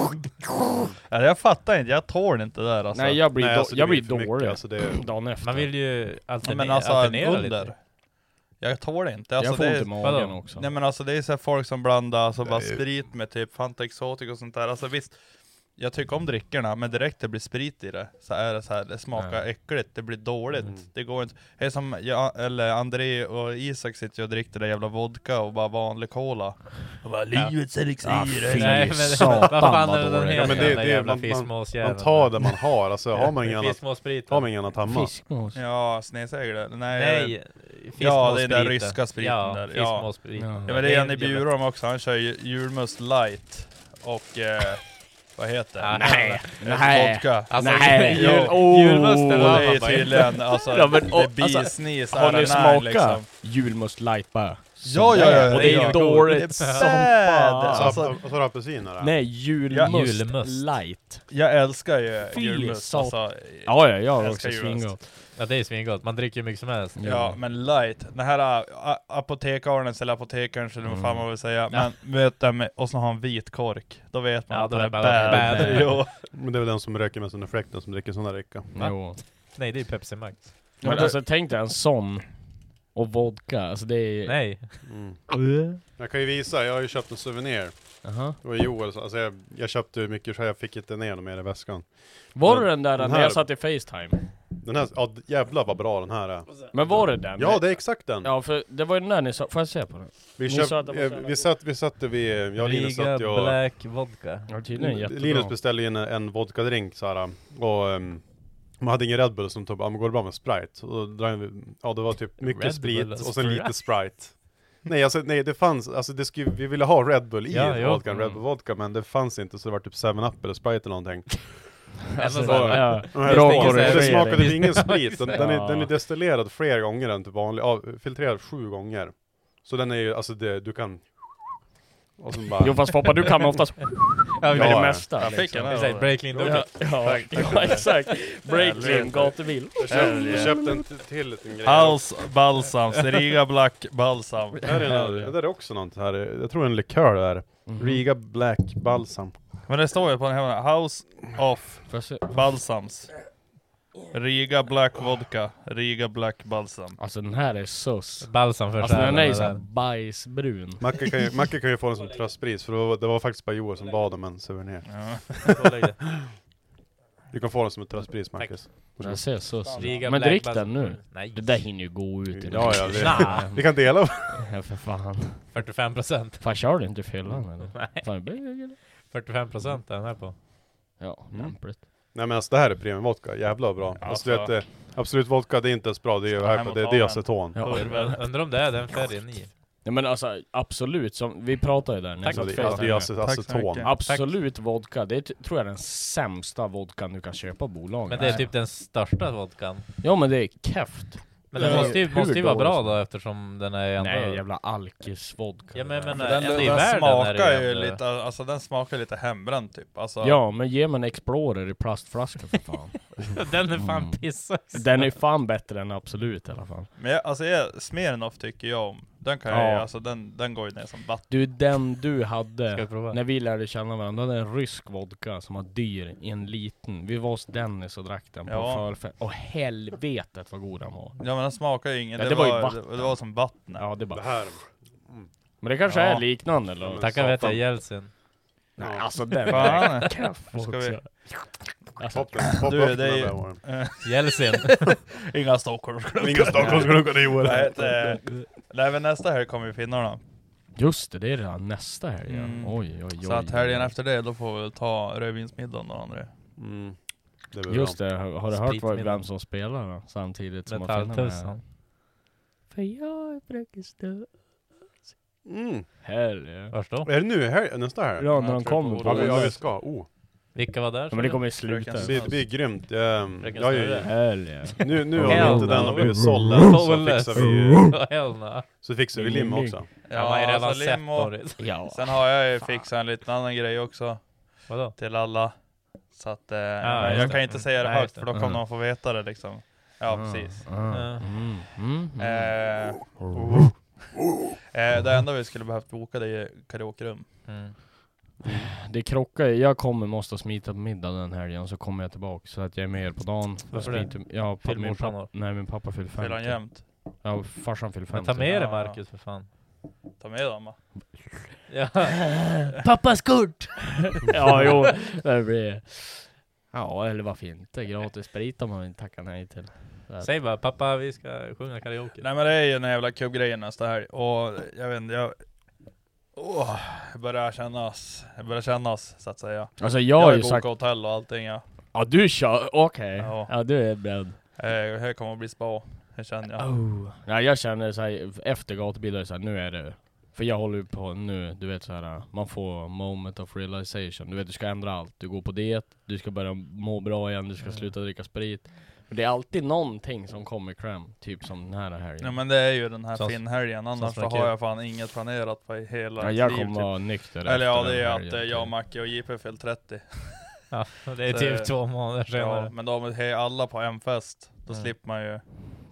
G: Ja.
I: Jag fattar inte, jag tål inte det där alltså.
G: Nej, jag blir,
F: Nej, alltså, det
G: jag
F: blir
G: blir
F: för mycket,
G: dålig
F: alltså, det
G: dagen efter.
H: Man vill ju
I: Ja,
H: alternera,
I: men alltså
H: alternera
I: under.
H: lite.
I: Jag tål inte. Alltså,
G: jag får
I: det
G: ont
I: är,
G: i magen
H: vadå?
G: också.
I: nej men alltså det är så här folk som blandar alltså bara
F: Det är ju-
I: sprit med typ Fanta Exotic och sånt där. Alltså visst, jag tycker om drickorna, men direkt det blir sprit i det så är det så här, det smakar
G: Ja.
I: äckligt, det blir dåligt. Det går inte. Det är som jag, eller André och Isak sitter och dricker det jävla vodka och bara vanlig cola. Och bara livets elixir.
G: fy
H: Nej, men
G: satan,
H: vad fan
G: vad
H: är det den
G: dåligt.
F: Ja,
H: heter?
F: men
H: Den
F: det,
H: där
F: det,
H: jävla
F: man
H: fiskmåsjäveln.
F: tar det man har, alltså har man inget annat,
H: Fiskmåsspriten.
F: har man inget annat hemma.
G: Fiskmås.
I: Ja, snedsegle.
H: Nej,
I: Ja, det är den ryska spriten
H: ja,
I: där. Ja.
H: fiskmåsspriten.
G: Ja.
I: Ja men det är en i Bjurom också, han kör ju julmust light och vad heter det?
H: Ah,
G: nej.
I: Vodka.
H: Alltså,
G: Nej.
H: julmusten
I: Och
H: var
I: det är
H: bara-
I: tydligen, alltså,
G: Ja, men,
I: det
G: och,
I: är bisnis,
G: har ni
I: här
G: smakat
I: liksom.
G: julmust light bara?
I: Ja, ja, ja.
G: Och det är
I: ja.
G: dåligt
I: Det är
G: som
I: bad.
G: fan.
I: Alltså,
F: Och så har du apelsiner där.
G: Nej, julmust,
H: julmust.
G: light.
I: jag älskar ju
G: Fy
I: julmust.
G: satan.
I: Alltså,
G: Ja, jag har
I: älskar
G: också
I: julmust.
G: svingott.
H: Ja, det är svingott. Man dricker ju mycket som helst.
I: Ja, men light. Den här apotekarens eller apotekarens eller vad fan man vill säga. Men vet du, och så har han vit kork. Då vet man
H: Ja,
I: att
H: då
I: det
H: är
I: är
H: det
I: bad.
H: bad.
I: Jo.
F: Men det är väl den som röker med sån effekten som dricker sån där dricka.
G: Jo.
H: Nej, det är Pepsi Max.
G: Men alltså tänk dig en sån och vodka, alltså det är...
H: Nej.
F: Jag kan ju visa, jag har ju köpt en souvenir.
G: Aha.
F: Och Joel, alltså jag köpte mycket så jag fick inte ner dem mer i väskan.
G: Var det den där
F: Den
G: när
F: här-
G: jag satt i FaceTime?
F: Den här, ja jävlar vad bra den här är.
G: Men var det den?
F: Ja, det är exakt den.
G: Ja, för det var ju den där ni sa, får jag se på den?
F: Vi,
G: Ni
F: köpt,
G: sa att det var så jävla
F: vi satt vid, jag och Linus satt ju och...
H: Black vodka.
G: Ja, tydligen jättebra.
F: Linus beställde in en vodka-drink såhär, och man hade ingen Red Bull som tog, men går det bra med Sprite? Och då drack vi, ja det var typ mycket
H: Red
F: sprit
H: Bull och
F: och sen lite Sprite. Nej, alltså, nej det fanns, alltså det skulle, vi ville ha Red Bull i vodkan, Red Bull vodka, men det fanns inte så det var typ 7-Up eller Sprite eller någonting.
H: Alltså,
G: Ja,
F: Och här
G: bra
F: står-
G: korrigering.
F: det smakade ju ingen sprit, den
G: Ja.
F: den är destillerad flera gånger än typ vanlig, filtrerad 7 gånger. Så den är ju, alltså det, du kan... Och så bara...
G: Jo fast Foppa, du kan oftast med det
F: ja.
G: mesta.
I: Jag fick en här.
H: Exakt, Breaking
G: Ja, ja, exakt. Breakling, gatubil.
F: Jag köpte en till liten grej.
I: House Balsams, Riga Black Balsam.
F: Här är det är också något här, jag tror en likör där. Riga Black Balsam.
I: Men det står ju på den här, House of
G: Får jag se?
I: Balsams. Riga Black Vodka, Riga Black Balsam.
G: Alltså den här är sus.
H: Balsam för
G: Alltså den är ju
H: själen,
G: såhär bajsbrun.
F: Macke kan ju få den som tröstpris, för det var faktiskt bara Joel som bad om en souvenir.
I: Ja.
F: Du kan få den som ett tröstpris, Marcus.
G: Den ser sus.
H: Riga
G: Men
H: Black
G: drick
H: Balsam.
G: den nu.
H: Nej.
G: Det där hinner ju gå ut i
F: Ja, vi
G: Nej.
F: kan dela.
G: Ja, för fan.
H: 45%.
G: Fan, kör du inte fyllan eller?
H: Nej.
G: Fan, det blir...
H: 45% är den här på.
G: Ja, lämpligt.
F: Nej men alltså det här är premium vodka, jävla bra. Alltså, du vet, Absolut vodka, det är inte ens bra, det är ju här på, det är aceton.
G: Ja.
H: Undrar om det är den färgen i.
G: Nej men alltså, absolut, som vi pratade ju där. när jag
F: Alltså,
G: satt
F: det
G: FaceTime.
F: är
I: Tack så
F: aceton.
I: mycket.
G: Absolut vodka, det är, tror jag är den sämsta vodkan du kan köpa på bolaget.
H: Men det är typ den största vodkan.
G: Ja men det är keft.
H: Men den
G: Ja,
H: måste
G: hur
H: ju vara bra
G: dåligt?
H: då eftersom den är ändå...
G: Nej, jävla alkis-vodka.
H: Ja men
I: Den,
H: ändå i
I: den
H: världen är det
I: smakar ju
H: ändå-
I: lite, alltså den smakar lite hembränd typ. Alltså,
G: Ja, men ge mig en Explorer i plastflaska för fan.
H: Den är fan pissad.
G: Den är fan bättre än Absolut i alla fall.
I: Men Smirnoff tycker jag om. Den kan
G: Ja.
I: jag, alltså den går ju ner som vatten.
G: Du, den du
H: Ska
G: hade
H: jag prova?
G: när vi lärde känna varandra, det är en rysk vodka som var dyr i en liten. Vi var hos Dennis och drack den på
I: Ja.
G: förfest. Och helvetet vad god den var.
I: Ja men den smakar ju ingen,
G: Ja,
I: det,
G: det var ju
I: var,
G: vatten.
I: det var som vatten.
G: Ja, det är
F: Det
G: bara...
F: här,
G: Men det kanske
I: Ja.
G: är liknande eller?
F: men
H: Tackar vet jag
F: satan.
H: Jeltsin.
G: Nej, alltså den
I: Fan.
G: också.
I: Ska vi-
G: Alltså,
F: Pop
I: Du,
F: upp
I: det är
F: den
I: ju-
F: där var.
H: Jeltsin.
I: Inga Stockholmsklunkar.
F: Inga Stockholmsklunkar i Joel.
I: Nej men nästa här kommer vi finnarna.
G: just det är redan nästa helg. Ja.
I: Mm.
G: Oj, oj, oj.
I: Så att helgen efter det, då får vi väl ta rödvinsmiddagen då André.
F: Mm. Det är väl
G: Just
F: bra.
G: det, har du hört
H: Spritmiddag.
G: vem som spelar då? Samtidigt som man finner
H: Metalltussan.
G: För jag är Bräckestad.
F: Mm.
G: Helg.
H: Vars då?
F: Är det nu? Här, nästa här?
G: Ja, när de
I: jag tror
G: kommer
I: på
G: på
F: Ja,
I: det.
F: vi ska. Oh.
H: Vilka var där?
G: Ja, men det kommer ju sluta.
F: Det blir grymt.
H: Fröken
F: Ja,
H: Snurre.
G: Helg.
F: nu har
H: Hell
F: vi inte den
H: no.
F: och blivit sållen så
H: Sålles.
F: fixar vi
H: Hell no.
F: så fixar vi lim också.
H: Ja, man har ju redan
I: alltså,
H: sett
I: lim och-
H: Boris.
G: Ja.
I: Sen har jag ju fixat en liten annan grej också.
H: Vadå?
I: till alla. Så att jag kan inte säga det högt för då kommer de få veta det liksom. Ja, precis. Det enda vi skulle behövt boka det är karaokerum.
G: Det krockar. Jag måste smita på middag den helgen, så kommer jag tillbaka så att jag är med på dagen.
H: Varför det?
G: Min pappa fyller 50.
I: Fyller han jämt?
G: Ja, farsan fyller 50.
H: Men ta med dig Marcus för fan.
I: Ta med dem va?
H: Ja.
G: Pappas kort! Ja, jo. Det blir... Ja, eller varför inte? Gratis sprit om man inte tackar nej till.
H: Säg bara, pappa vi ska sjunga karaoke.
I: Nej men det är ju en jävla kubbgrejen nästa här. Och jag vet inte, jag börjar kännas så att säga.
G: Alltså
I: jag har ju
G: sagt...
I: bokat hotell och allting ja.
G: Ja, du kör, okej.
I: Ja.
G: Ja, du är beredd.
I: Här kommer att bli spa, det känner jag.
G: Ja, jag känner såhär, efter gatubilder så här, nu är det... För jag håller ju på nu, du vet så här, man får moment of realization. Du vet, du ska ändra allt. Du går på diet, du ska börja må bra igen, du ska sluta dricka sprit. Men det är alltid någonting som kommer kräm, typ som den här helgen.
I: Ja men det är ju den här finhelgen, annars så har jag fan inget planerat på hela
G: liv. Jag kommer vara nykter.
I: Eller ja, det är att jag, Macke och JP fyllt 30.
H: Ja, det är typ 2 månader senare.
I: Ja, men de är alla på en fest. Då slipper man ju...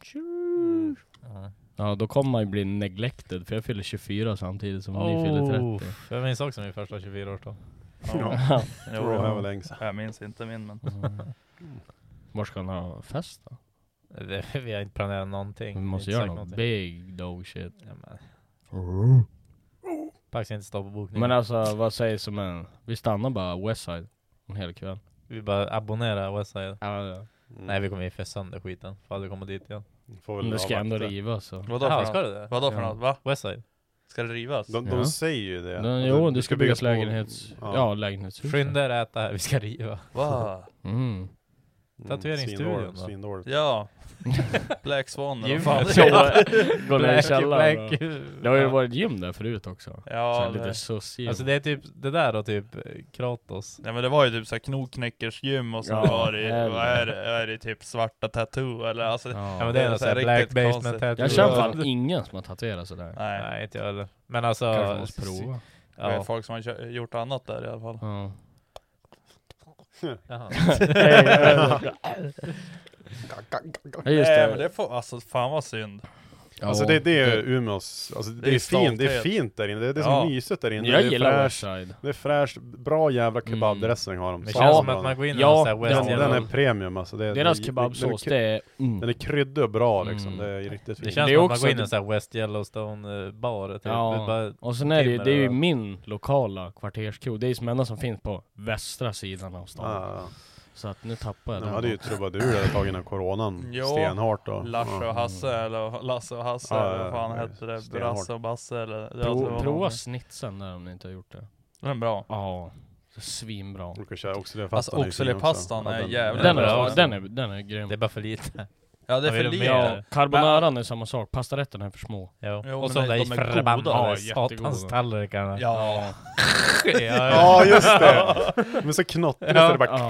G: Ja, då kommer man ju bli neglected, för jag fyller 24 samtidigt som ni fyller 30.
H: Jag minns också min första 24-årsdag.
I: Ja.
F: Det var länge sedan.
I: Jag minns inte min, men...
G: Var ska han ha fest då?
H: Vi har inte planerat någonting.
G: Vi måste göra något big dog shit.
H: Ja, men... Faktiskt inte stå på bokningen.
G: Men alltså, vad sägs om en... Vi stannar bara Westside en hel kväll.
H: Vi bara abonnera Westside.
G: Ja.
H: Nej, vi kommer ju festa sönder skiten. För aldrig komma dit igen.
G: Men det ska ändå rivas så.
I: Vadå för
H: ska det?
I: Vadå för något? Va?
H: Westside.
I: Ska det rivas?
F: De säger ju det.
G: Jo, det ska byggas lägenhets... Ja, lägenhetshus.
H: Skynda er äta här, vi ska riva.
I: Va?
H: Tatueringsstudion då?
F: Svindåligt.
I: Ja. Black Swan eller
H: Gym.
I: vad fan.
G: Gå ner i källaren.
H: Black.
G: Det har ju varit gym där förut också.
I: Ja,
G: så lite sussig.
H: Alltså det är typ det där då, typ Kratos.
I: Ja men det var ju typ såhär Knokknäckers gym och så var det, vad är det typ svarta tattoo eller alltså.
H: Ja men det är något såhär black basement tattoo.
G: Jag känner fan ingen som har tatuerat sådär.
I: Nej,
H: inte jag heller. Men alltså
G: kanske måste prova.
I: Ja. Det är folk som har gjort annat där i alla fall.
G: Ja.
H: Jaha.
G: Ja, just det.
I: Men det får, alltså fan vad synd.
F: Alltså det är Umeås, alltså det är fint, det är fint där inne, det är så mysigt där inne.
G: Jag
F: det är
G: gillar
F: fräsch,
G: Westside.
F: Det är fräscht, bra jävla kebabdressing har de.
H: Det känns som att man går in i en sån här West
F: den är premium alltså.
G: Deras kebabsås, det är...
F: Den är kryddig och bra liksom, det är riktigt fint.
H: Det känns som att man går in i en sån här West Yellowstone bar typ.
G: Ja, och sen är det är ju min lokala kvarterskrog. Det är som enda som finns på västra sidan av stan. Så att nu tappar jag
F: den. De hade ju trubadur där tagit innan coronan stenhårt då.
I: Lasse och Hasse eller Lasse och Hasse eller vad fan hette det? Brasse och Basse eller...
G: Prova snitsen där om ni inte har gjort det.
I: Den är bra.
G: Ja, svinbra.
I: Alltså oxelipastan är jävligt
G: bra. Den är grym.
H: Det är bara för lite.
I: Ja, det är för lite.
G: Ja, carbonaran är samma sak. Pastarätten är för små.
H: Jo, och så där förbannade satans tallrikarna.
I: Ja.
F: Ja, just det. Men så knottrigt så det bara...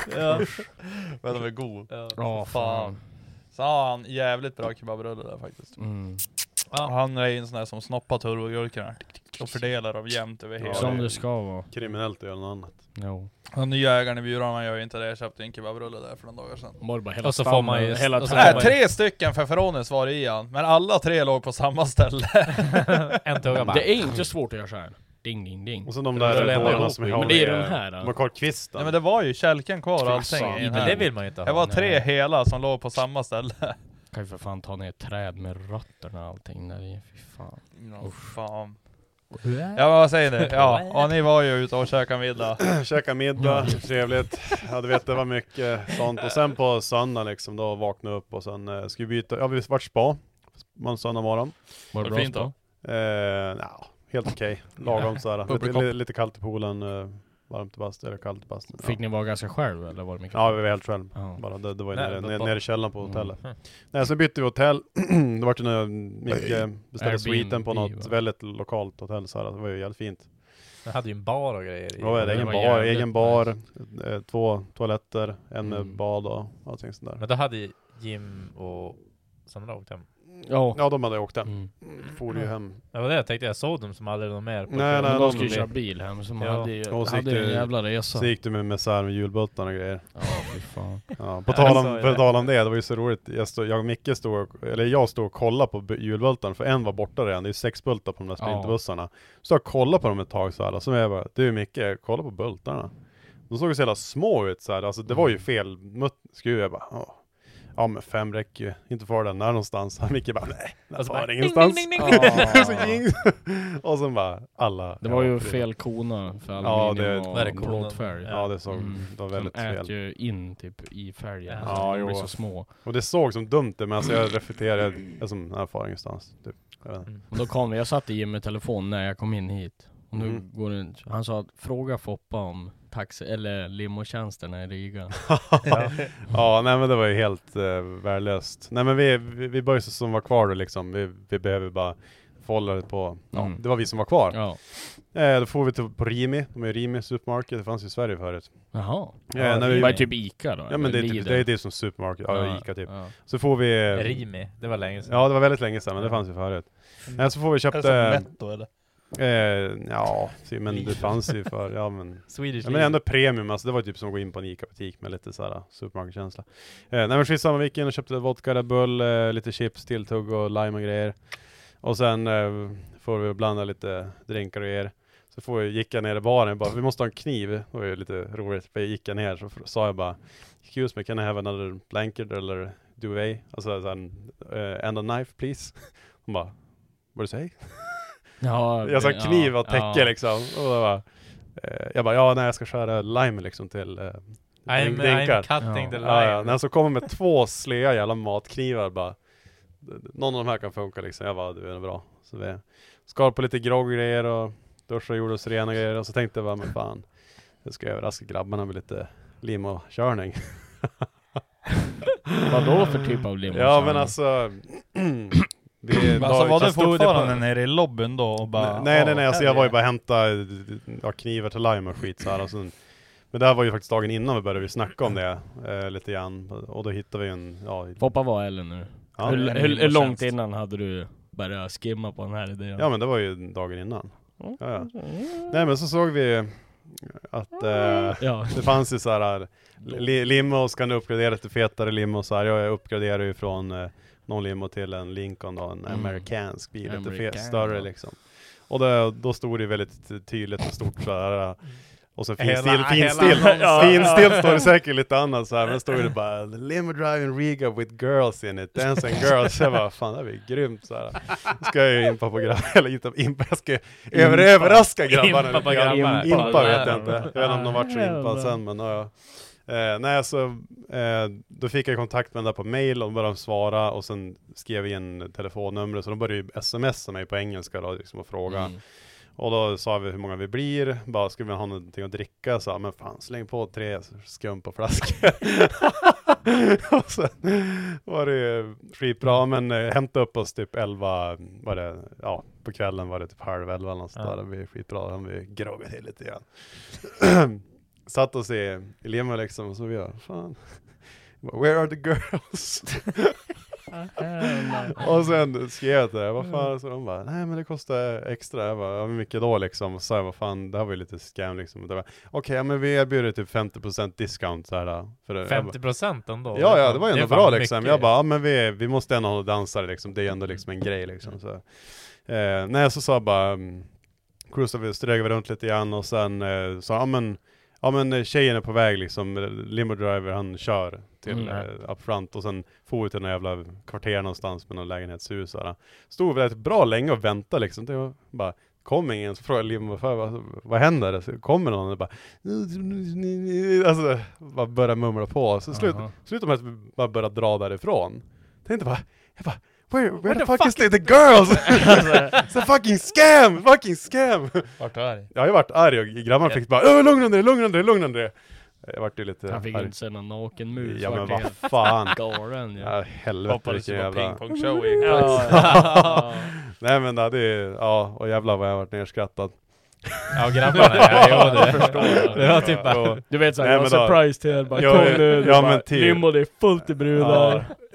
I: Men de är god.
G: Ja, fan.
I: Så har han jävligt bra kebabrulle där faktiskt. Han är en sån där som snoppar turbogurkorna och fördelar dem jämnt över hela.
G: Som det ska vara.
F: Kriminellt att göra något annat.
G: Jo.
I: Den nya ägaren i byrån, man gör ju inte det. Jag köpte en kebabrulle där för några dagar sedan.
G: Bara hela
H: och så får man ju...
I: Nej, 3 stycken feferonis var det i han. Men alla 3 låg på samma ställe.
H: En tugga bara.
G: Det är inte svårt att göra så här. Ding, ding, ding.
F: Och så de där båda som
G: men det är den här.
F: De har kvar kvisten.
I: Nej men det var ju kälken kvar och allting.
H: Men det vill man ju inte ha.
I: Det var 3 hela som låg på samma ställe.
G: Kan ju för fan ta ner ett träd med rötterna och allting där i. Fy fan.
I: Fan. Ja, vad säger ni? Ja, och ni var ju ute och käkade middag.
F: Käka middag, trevligt. Ja, du vet, det var mycket sånt. Och sen på söndag liksom, då vaknade upp och sen skulle vi byta. Ja, vi vart spa. Man söndag morgon.
G: Var det bra fint då?
F: Helt okej. Lagom sådär. Lite kallt i poolen. Varmt i bastun eller kallt i bastun.
G: Fick ni vara ganska själv eller var det mycket?
F: Ja, vi var helt själv. Bara det var ju nere i källaren på hotellet. Nej, så bytte vi hotell. Det var ju när Micke beställde suiten på något väldigt lokalt hotell så här. Det var ju jävligt fint.
H: Jag hade ju en bar och grejer.
F: Ja, egen bar, 2 toaletter, en med bad och allting sånt där.
H: Men då hade Jim och Sandra åkt hem.
F: Ja, de hade åkt hem. For ju hem.
H: Det var det jag tänkte, jag såg dem som aldrig någon mer.
F: Nej,
G: Men de skulle köra bil hem, som hade en jävla resa.
F: Så gick du med så här med hjulbultarna och grejer.
G: Ja, fy fan.
F: Ja, på tal om det var ju så roligt. Jag och Micke stod och kollade på hjulbultarna, för en var borta redan. Det är 6 bultar på de där sprinterbussarna. Så jag kollade på dem ett tag så här. Så jag bara, du Micke, kolla på bultarna. De såg ju så jävla små ut så här. Alltså det var ju fel skruv. Jag bara, ja men 5 räcker ju. Inte för den där någonstans. Han Micke bara, nej. Alltså bara ingenstans. Och sen bara, alla.
G: Det var ju fel kona för aluminium och plåtfärg.
F: Ja, det var väldigt fel.
G: De äter ju in typ i färgen.
F: Ja,
G: de blir så små.
F: Och det såg som dumt det, men alltså jag reflekterade som här far ingenstans. Typ.
G: Och då kom jag satt i med telefon när jag kom in hit. Och nu går det, han sa att fråga Foppa om taxi eller limotjänsterna i Riga.
F: Ja, nej men det var ju helt värdelöst. Nej men vi började som var kvar då liksom. Vi behöver bara hålla det på. Ja, det var vi som var kvar.
G: Ja.
F: Då får vi på Rimi. De är Rimi Supermarket. Det fanns ju i Sverige förut.
G: Jaha.
F: Det
G: var typ Ica då?
F: Ja men det är det som Supermarket. Ja, Ica typ. Ja. Så får vi...
H: Rimi, det var länge sedan.
F: Ja, det var väldigt länge sedan, men det fanns ju förut. Så får vi köpa...
I: Är det som Netto eller?
F: Ja, men det fanns ju för, ja men
H: Swedish
F: men ändå premium, alltså det var typ som att gå in på en Ica-butik med lite såhär supermarketkänsla. Nej men skitsamma, vi gick in och köpte vodka, Red Bull, lite chips, tilltugg och lime och grejer. Och sen får vi blanda lite drinkar och grejer. Så gick jag ner i baren och bara, vi måste ha en kniv. Det var ju lite roligt, för jag gick ner så sa jag bara, excuse me, can I have another blanket eller duvet? Alltså såhär, and a knife please. Hon bara, what do you say?
G: Ja,
F: jag sa kniv och täcke liksom. Och då bara, jag bara, jag ska köra lime liksom till
H: I'm cutting the lime.
F: Ja. När jag så kommer med 2 slöa jävla matknivar bara, någon av de här kan funka liksom. Jag bara, det är bra. Så vi skar på lite grogg grejer och duschade och gjorde oss rena grejer. Och så tänkte jag bara, men fan, jag ska överraska grabbarna med lite limokörning.
G: Vad då för typ av limokörning?
F: Ja men alltså...
I: Alltså var du fortfarande nere i lobbyn då och bara...
F: Nej, alltså jag var ju bara hämta knivar till lime och skit så här, och sen, men det här var ju faktiskt dagen innan vi började snacka om det lite grann, och då hittade vi en...
G: Foppa var eller nu? Ja, hur långt innan hade du börjat skimma på den här idén?
F: Ja men det var ju dagen innan. Ja. Nej men så såg vi att det fanns ju så här limo, ska nu uppgradera till fetare limo så här. Jag uppgraderar ju från någon limo till en Lincoln då, en amerikansk bil, lite större liksom. Och då stod det väldigt tydligt och stort så här. Och så finstilt står det säkert lite annat så här, men står det bara limo driving Riga with girls in it, dancing girls. Jag bara, fan det är grymt så här. Ska jag ju impa på grabbar, eller impa, jag ska överraska grabbarna. Impa vet jag inte. Jag vet inte om de varit så impa sen, men ja. Nej, så då fick jag kontakt med den där på mail och började svara, och sen skrev jag in telefonnumret, så de började ju smsa mig på engelska då, liksom, och fråga. Och då sa vi hur många vi blir, bara skulle vi ha någonting att dricka, så men fan släng på 3 skumpa flaskor. Och sen var det skitbra, men hämta upp oss typ 11 var det, ja på kvällen var det typ 10:30 någonstans där, det var skitbra, då vi groggat till lite grann. Satt oss i limo liksom, och så vi fan, where are the girls? Och sen skrev jag till det, vad fan, så de bara, nej men det kostar extra. Jag bara, hur mycket då liksom? Och så sa jag, vad fan, det här var ju lite scam liksom. Okej, men vi erbjuder typ 50% discount så här.
H: 50% ändå?
F: Ja, det var ju ändå bra liksom. Mycket. Jag bara, ja men vi måste ändå ha dansare liksom, det är ändå liksom en grej liksom. Så. Nej, så sa jag bara, cruisade vi, strögade runt lite grann, och sen sa ja men tjejen är på väg liksom, limo driver han kör till upfront, och sen får vi till en jävla kvarter någonstans med någon lägenhetshus så här. Stod väldigt bra länge och väntade liksom, det var bara kom ingen, så frågade limo för vad händer? Så kommer någon och bara alltså bara börjar mumla på, så slutar med att bara börja dra därifrån. Jag bara Where the fuck is the girls? It's a fucking scam!
I: Vart du arg?
F: Jag har ju varit arg, och grabbarna fick bara lugna dig. Jag vart ju lite...
G: Han fick inte se någon naken mus.
F: Ja men vad fan.
G: Garen,
F: ja. Helvete vilken jävla...
I: pingpong-show i
F: Nej men det är... Ja, och jävlar vad jag har varit nerskrattad.
H: Ja, grabbarna, det förstår. Det var typ bara...
G: Du vet såhär, jag var surprised till bara kom nu,
F: ja, men
G: limo, det är fullt i brudar.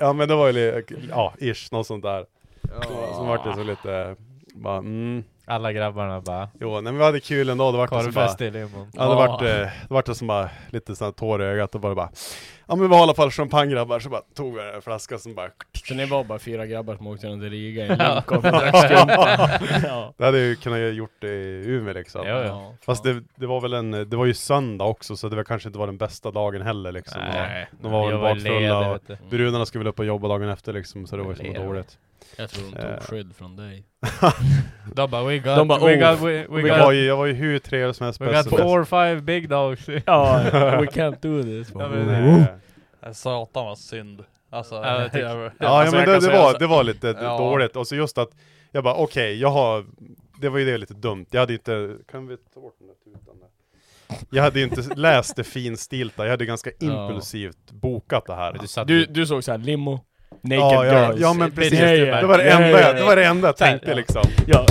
F: Ja men det var ju ish, något sånt där. Så vart det så lite bara,
H: Alla grabbarna bara
F: Jo, nej, men vi hade kul ändå. Det vart det som bara,
H: i limon.
F: ja, det vart det som bara lite sån här tår i ögat och bara ja men vi var i alla fall champagnegrabbar, så bara tog vi en flaska som bara
G: så ni var bara 4 grabbar som åkte runt i Riga i en lunk och drack skumpa.
F: Det hade ju kunnat gjort det i Umeå liksom.
H: Ja.
F: Fast det var väl det var ju söndag också, så det var kanske inte var den bästa dagen heller liksom.
H: Nej,
F: de var väl bakfulla och
H: ledig,
F: brudarna skulle väl upp och jobba dagen efter liksom, så det var ju så dåligt.
G: Jag tror de tog skydd från dig.
H: De bara,
G: jag
F: var ju hur trevlig som helst.
H: We got 4 or 5 big dogs.
G: Ja, we can't do this.
I: Satan var synd. Alltså,
F: men det var lite dåligt. Och så just att jag bara okej, det var ju det lite dumt. Jag hade inte, kan vi ta bort den där tutan där? Jag hade ju inte läst det finstilta. Jag hade ganska impulsivt bokat det här.
G: Du såg så här limo. Naked girls.
F: Ja men precis. Det var det enda jag tänkte liksom.
G: Ja.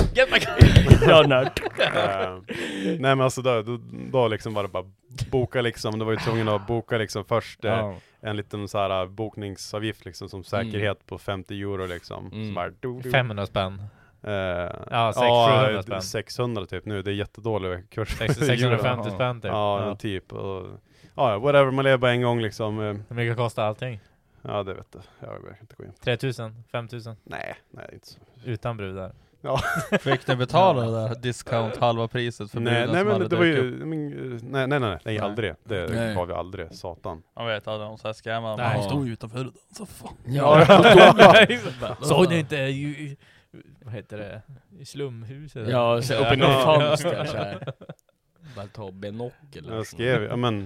F: Nej men alltså då liksom var det bara boka liksom. Det var ju tvungen att boka liksom först en liten så här bokningsavgift liksom som säkerhet på 50 euro liksom.
H: Mm.
F: Bara,
H: 500 spänn.
F: 600 spänn. 600 typ nu. Det är jättedålig kurs.
H: 650 spänn typ.
F: Ja, typ. Och, whatever, man lever bara en gång liksom.
H: Hur mycket kostar allting?
F: Ja, det vet jag. Jag kan inte gå in.
H: 3000? 5000?
F: Nej, inte så.
H: Utan brudar.
F: Ja.
I: Fick ni betala det där discount halva priset för brudar?
F: Nej, men det var ju nej, aldrig. Det gav vi aldrig, satan.
I: Man vet aldrig om så här skrämmar.
G: Nej,
I: stod ju utanför den. Så fan.
G: Ja,
H: såg ni inte vad heter det? I slumhuset?
G: Ja, så uppe i någon fönster så här. Bara ta binokel.
F: Jag skrev,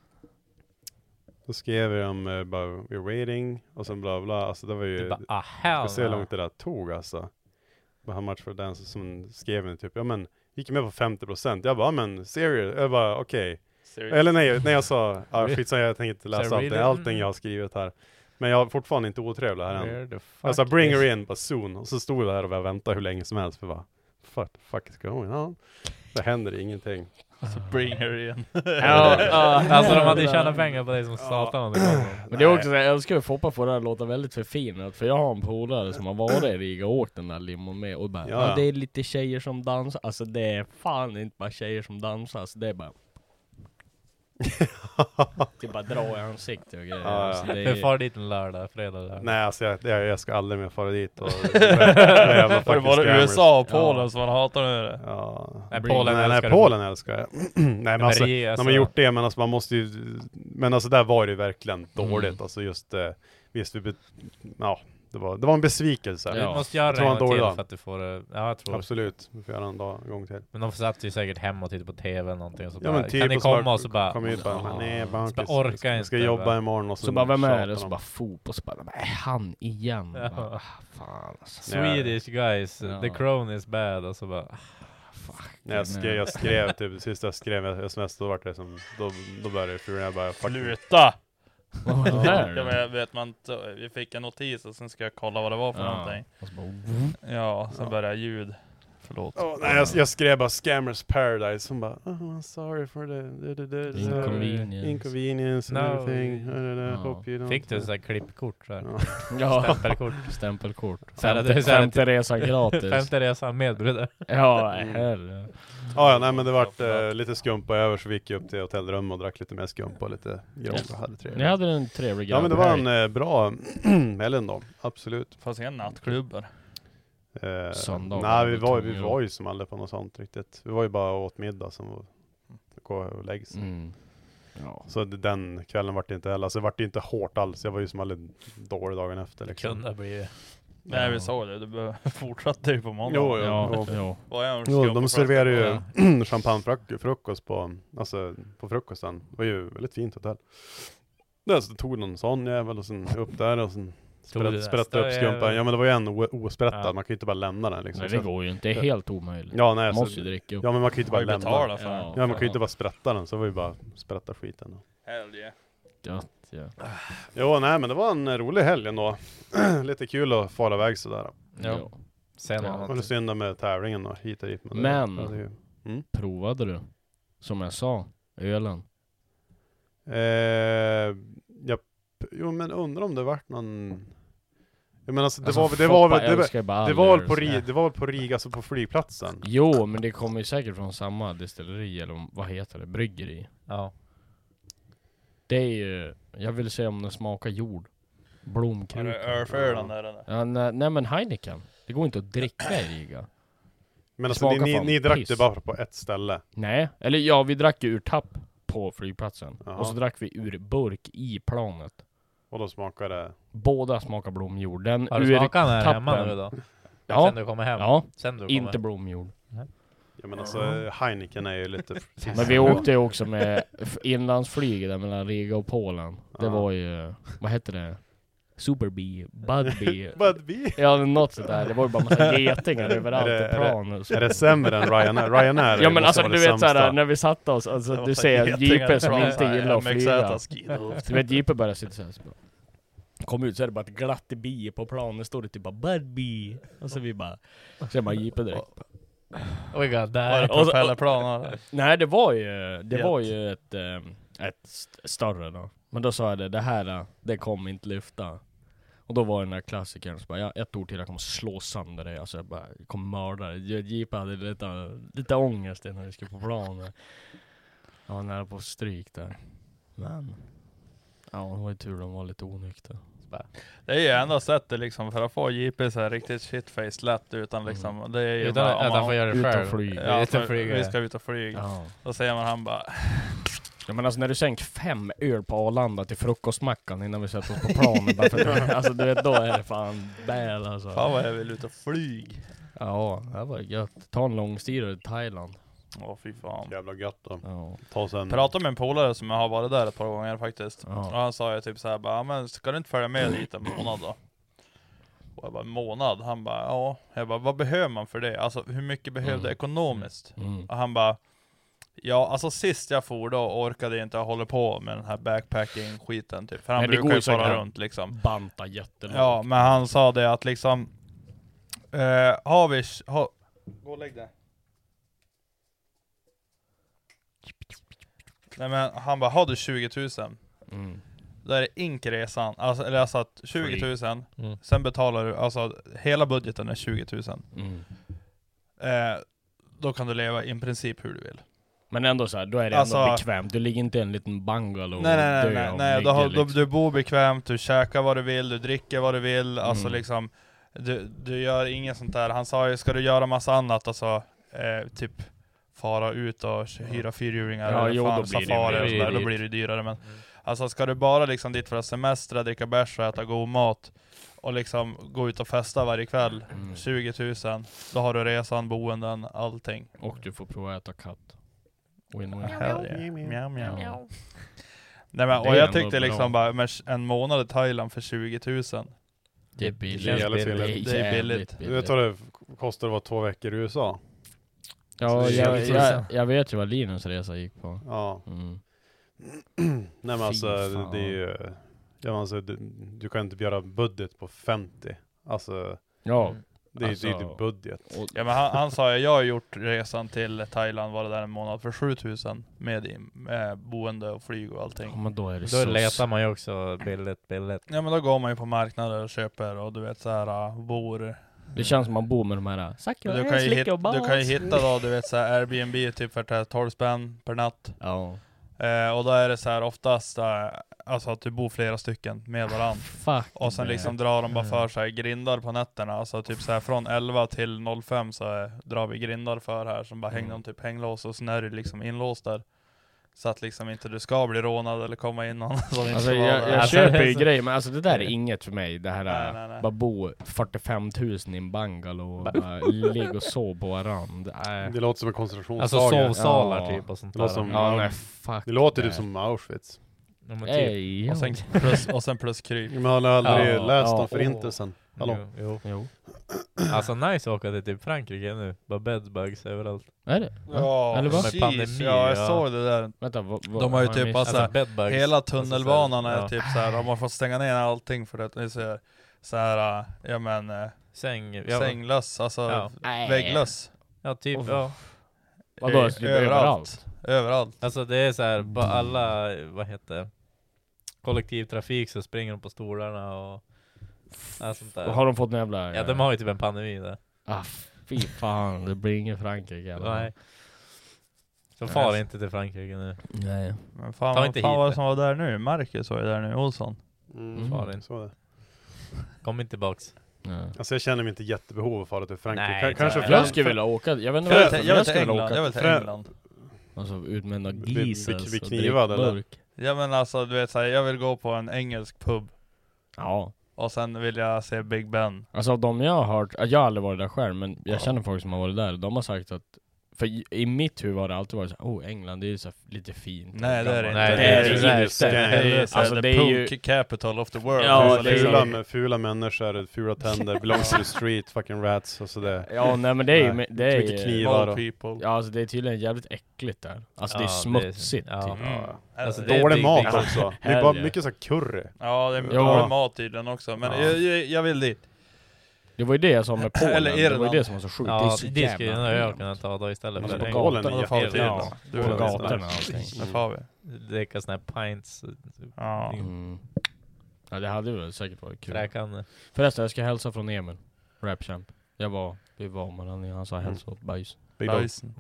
F: då skrev jag om bara we're waiting och sen bla bla. Alltså det var ju ska se hur långt det där tog alltså. Bara match för den som skrev en typ gick med på 50%. Jag bara men serious. Jag bara okej. Eller nej jag sa skitsamma, jag tänkte inte läsa allting jag har skrivit här. Men jag är fortfarande inte otrevlig här än. Jag sa bring her in but soon. Och så stod jag här och väntade hur länge som helst för bara fuck is going on. Det händer ingenting.
I: Så bring her in.
H: Alltså de hade ju tjänat pengar på dig som satan.
G: Men det är också så jag älskar att Foppa får det att låta väldigt förfinat. För jag har en polare som har varit i Riga och åkt den där limon med. Och bara, det är lite tjejer som dansar. Alltså det är fan inte bara tjejer som dansar. Alltså det är bara typ bara dra i ansiktet och grejer. Alltså,
H: Hur far dit en fredag?
F: Nej alltså jag ska aldrig mer fara dit. Och
I: det var det USA och Polen som man hatar nu.
F: Polen älskar jag. Nej men alltså, när man gjort det, men alltså man måste ju, men alltså där var det verkligen dåligt. Alltså just, visst det var en besvikelse.
H: Du måste göra en gång till för att du får det. Ja, jag tror.
F: Absolut, vi får göra en gång till.
H: Men de satt ju säkert hemma och tittade på TV eller någonting och så
F: bara,
H: typ, kan ni komma och så bara
F: kom ut bara, nej,
H: bara orkar inte.
F: Jag ska jobba imorgon och
G: så bara vem är det? Så bara fot och så bara han igen. Bara, fan alltså.
H: Swedish guys, the crone is bad och så bara
F: jag skrev typ sist jag skrev sms då vart det som då började jag bara
I: sluta. Jag vet vi fick en notis och sen ska jag kolla vad det var för någonting. Sen började ljud. Förlåt.
F: Jag skrev bara Scammers Paradise som bara I'm sorry for the inconvenience and everything. Hope you don't.
H: Fick du så här klippkort så här?
G: Stämpelkort. Femte resan gratis.
H: Femte resan med bröder.
F: Nej men det vart lite skumpa över, så vi gick upp till hotellrum och drack lite mer skumpa och lite grogg och hade trevligt.
G: Ni hade en trevlig
F: Ja men det var en bra helgen då, absolut.
I: Fanns inga nattklubbar?
F: Nej vi var ju som aldrig på något sånt riktigt. Vi var ju bara åt middag som gå och lägga sig. Så den kvällen vart det inte heller, alltså det vart inte hårt alls. Jag var ju som aldrig dålig dagen efter liksom.
H: Det kunde bli.
I: Nej vi såg det, du fortsatte ju på måndag.
F: Jo, de serverar ju champagnefrukost på frukosten. Det var ju väldigt fint hotell. Så tog någon sån jävel och sen upp där och sen sprätta upp skumpan. Ja men det var ju en osprättad, man kan ju inte bara lämna den liksom.
G: Nej det går ju inte, det är helt omöjligt.
F: Man
G: måste ju dricka upp.
F: Ja men man kan ju inte bara lämna den.
I: Ja
F: man kan ju inte bara sprätta den, så var ju bara sprätta skiten. Jo nej men det var en rolig helg ändå. Lite kul att fara iväg sådär.
H: Ja. Sen
F: var det synd med tävlingen och hit och dit.
G: Men provade du, som jag sa, ölen?
F: Jag Jo men undrar om det vart någon... Jag menar alltså,
G: Alltså,
F: det var väl på Riga, alltså på flygplatsen.
G: Jo, men det kommer ju säkert från samma destilleri, eller vad heter det? Bryggeri.
H: Ja.
G: Det är ju... Jag vill se om den smakar jord. Blomkrut.
I: Är det ölfölan där eller?
G: Ja, nej men Heineken. Det går inte att dricka i Riga.
F: Men alltså ni drack
G: piss.
F: det bara på ett ställe?
G: Nej, eller ja, vi drack ju ur tapp på flygplatsen.
F: Aha.
G: Och så drack vi ur burk i planet.
F: Och då smakade det...
G: Båda smakar blomjord. Den
H: Har du
G: ur
H: smakat den här
G: tappen.
H: hemma nu då?
G: Ja.
H: Sen du kommer hem?
G: Ja,
H: Sen du kommer.
G: inte blomjord.
F: Ja men alltså Heineken är ju lite...
G: Men vi åkte ju också med inlandsflyget där mellan Riga och Polen. Det var ju, vad hette det? Superbee, Budbee.
F: Budbee?
G: Ja, något sådär. Det var ju bara massa getingar överallt på planen.
F: Är det sämre än Ryanair?
G: Ja men alltså du vet såhär, när vi satt oss, alltså du ser JP som inte gillar att flyga. Du vet JP börjar sitta såhär. Kom ut så är det bara ett glatt bi på planen, står det typ bara Budbee. Och så vi bara, så är bara JP direkt.
H: Oh my god, där.
I: Var det propellerplan?
G: Nej, det var ju ett större då. Men då sa jag det här, det kommer inte lyfta. Och då var den där klassikern så bara, ja, ett ord till, jag kommer slå sönder det. Alltså jag bara, jag kommer mörda det. Jeep hade lite ångest när vi skulle på planen. Jag var nära på stryk där. Men, ja, det var ju tur de var lite onykter.
I: Det är ju enda sättet liksom för att få JP så här riktigt shitface lätt utan liksom, det är ju
H: utan att han får göra det
G: ut och
H: själv.
G: flyga.
I: Ja,
H: Ut och flyga.
I: vi ska ut och flyga.
G: Ja.
I: Då säger man han bara...
G: Ja men alltså när du sänker 5 öl på Arlanda till frukostmackan innan vi sätter oss på planen bara för alltså du vet, då är det fan bäl alltså.
I: Fan vad jag vill ut och flyg.
G: Ja, det var gött. Ta en långstirare i Thailand.
I: Åh fy fan.
F: Jävla gött då.
G: Ja.
F: Ta sen...
I: Pratade med en polare som jag har varit där ett par gånger faktiskt.
G: Ja.
I: Och han sa ju typ såhär bara, men ska du inte följa med dit en månad då? Och jag bara, en månad? Han bara, ja. Jag bara, vad behöver man för det? Alltså hur mycket behövde ekonomiskt? Och han bara, ja alltså sist jag for då orkade jag inte hålla på med den här backpacking-skiten typ. För han brukar ju fara runt liksom.
G: Banta jättelångt.
I: Ja, men han sa det att liksom, gå och lägg det. Nej men han bara, har du 20 000? Då är det inkresan, alltså att 20 000, sen betalar du, alltså hela budgeten är 20 000. Då kan du leva i princip hur du vill.
G: Men ändå så här, då är det
I: alltså,
G: ändå bekvämt. Du ligger inte i en liten bungalow.
I: Nej, du bor bekvämt, du käkar vad du vill, du dricker vad du vill, alltså liksom du gör inget sånt där. Han sa ju, ska du göra massa annat, alltså typ fara ut och hyra fyrhjulingar eller fan, safari och sådär, då blir det dyrare. Men alltså ska du bara liksom dit för att semestra, dricka bärs och äta god mat och liksom gå ut och festa varje kväll, 20 000, då har du resan, boenden, allting.
G: Och du får prova att äta katt.
I: Nej men, och jag tyckte liksom bara med en månad i Thailand för 20 000.
G: Det är billigt.
I: Det är billigt.
F: Du vet vad det kostar att vara 2 veckor i USA?
G: Ja, jag vet ju vad Linus resa gick på.
F: Ja. Nej men alltså, det är ju... Ja, alltså, du kan inte göra budget på 50. Alltså...
G: Ja.
F: Det är ju alltså, budget.
I: Ja men han sa jag har gjort resan till Thailand, var det där en månad för 7 000 med boende och flyg och allting.
G: Ja, men då är det
H: då
G: så
H: letar man ju också billigt.
I: Ja men då går man ju på marknader och köper och du vet så här bor.
G: Det känns som man bor med de här
I: du kan ju hitta då, du vet så här Airbnb typ för 12 spänn per natt.
G: Ja.
I: Och då är det så här oftast alltså att du bor flera stycken med varandra. Och sen liksom drar de bara för sig grindar på nätterna. Alltså typ så här från 11 till 05 så drar vi grindar för här som bara hänger någon typ hänglås och sen är det liksom inlåst där. Så att liksom inte du ska bli rånad eller komma in någon som inte
G: alltså, jag köper ju grejer, men alltså det där är inget för mig. Det här nej. Bara bo 45 000 i en bungalow och ligga och sov på varandra.
F: Det låter som en koncentrationslager.
H: Alltså sovsalar typ och sånt där.
F: Det låter ju som Auschwitz.
G: Ej,
I: och sen plus kryp.
F: Men han har aldrig läst om förintelsen. Hallå?
H: Jo. Alltså nice att åka till typ Frankrike nu. Bara bedbugs överallt.
G: Är det?
I: Ja,
G: eller vad?
I: Med pandemi, ja, jag såg det där.
G: Vänta,
I: de har ju typ alltså, hela tunnelbanan är
H: alltså,
I: typ så här, de har fått stänga ner allting för att det är så här, ja men sänglöss, alltså vägglöss.
H: Ja, typ, ja.
G: Vadå, typ överallt?
I: Överallt.
H: Alltså det är så här, bara alla, vad heter det? kollektivtrafik så springer de på stolarna och sånt där.
G: Har de fått en jävla...
H: Ja, de har ju typ en pandemi där.
G: Fy fan, det blir ingen Frankrike.
H: Nej. Så far inte till Frankrike nu.
G: Nej.
I: Men fan var det som var där nu? Marcus var ju där nu, Olsson.
F: Far inte. Så det.
H: Kom inte tillbaks.
F: Ja. Alltså jag känner mig inte jättebehov av att fara till Frankrike.
H: Nej,
F: Kanske
G: jag skulle vilja åka. Jag vet inte
I: jag vill till England.
G: Alltså ut med några gis.
F: Vi knivade eller?
I: Ja men alltså du vet såhär, jag vill gå på en engelsk pub.
G: Ja.
I: Och sen vill jag se Big Ben.
G: Alltså de jag har hört, jag har aldrig varit där själv, men jag känner folk som har varit där. De har sagt att, för i mitt huvud har det alltid varit så England, det är ju så lite fint.
I: Nej det är det inte.
G: Nej, det är inte.
I: Alltså det är ju punk capital of the world.
F: Ja, fula människor, fula tänder, belongs to the street, fucking rats och så det.
G: Ja, nej men det är ju det är
F: mycket knivar och...
G: Ja, alltså det är tydligen jävligt äckligt där. Alltså det är smutsigt.
F: Alltså dålig mat också. Det är bara mycket så curry.
I: Ja, det är dålig mat tydligen också, men jag vill dit.
G: Det var ju det jag sa med Polen.
I: Eller
G: det var ju det som var så sjukt.
H: Ja,
G: det
H: skulle jag kunna ta då istället för
G: på
F: Polen
G: gatan.
F: är
G: På gatorna och allting.
I: Där får vi.
H: Dricka såna här pints.
I: Ja.
G: Ja, det hade väl säkert varit kul.
H: Räkande.
G: Förresten, jag ska hälsa från Emil. Rapchamp. Vi var med han sa hälsa åt bajs.
I: Bajsen.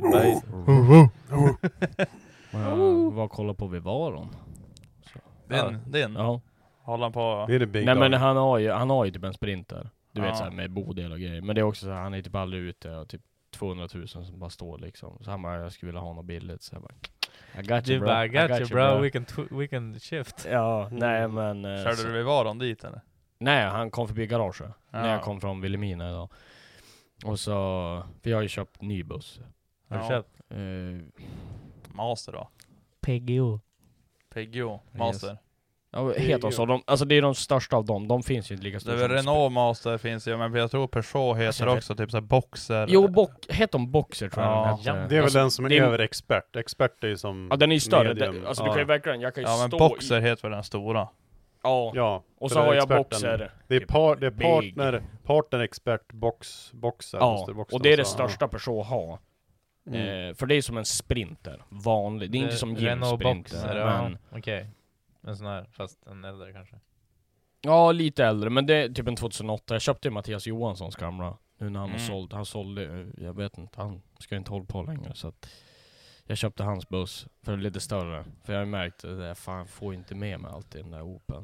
G: Vad kollar på vid varon?
I: Din?
G: Ja.
I: Håller han på?
F: Det är det big
G: Nej
F: dog.
G: men han har ju typ en sprinter. Du vet såhär med bodel och grejer. Men det är också så här, han är typ aldrig ute och typ 200 000 som bara står liksom. Så han bara, jag skulle vilja ha något billigt. Så jag bara, I got you bro.
H: I got you bro. We can shift.
G: Ja, nej men...
I: Körde du vid varon dit eller?
G: Nej, han kom förbi garaget. När jag kom från Vilhelmina idag. Och så... För jag har ju köpt ny buss.
H: Har du köpt?
I: Master då?
G: PGO.
I: Master.
G: Yes. Ja, heter så. Alltså det är de största av dem. De finns ju inte lika stora.
I: Det är väl Renault Master finns ju, men jag tror Peugeot heter också typ såhär Boxer.
G: Jo, heter de Boxer tror jag.
F: Det är väl den som är över expert. Expert är ju som...
G: Ja, den är ju större. Alltså du kan ju verkligen... Jag kan ju
I: men
G: stå
I: Boxer heter väl den stora.
G: Ja. Och så har jag Boxer.
F: Det är partner expert boxer.
G: Ja, och det är det största Peugeot har. För det är som en sprinter. Vanlig. Det är inte som gymsprinter. Men...
H: Okej. En sån här, fast en äldre kanske.
G: Ja, lite äldre. Men det är typ en 2008. Jag köpte Mattias Johanssons gamla. Nu när han sålde, jag vet inte, han ska inte hålla på längre. Så att jag köpte hans buss för lite större. För jag har märkt att jag fan får inte med mig allt i den där Opeln.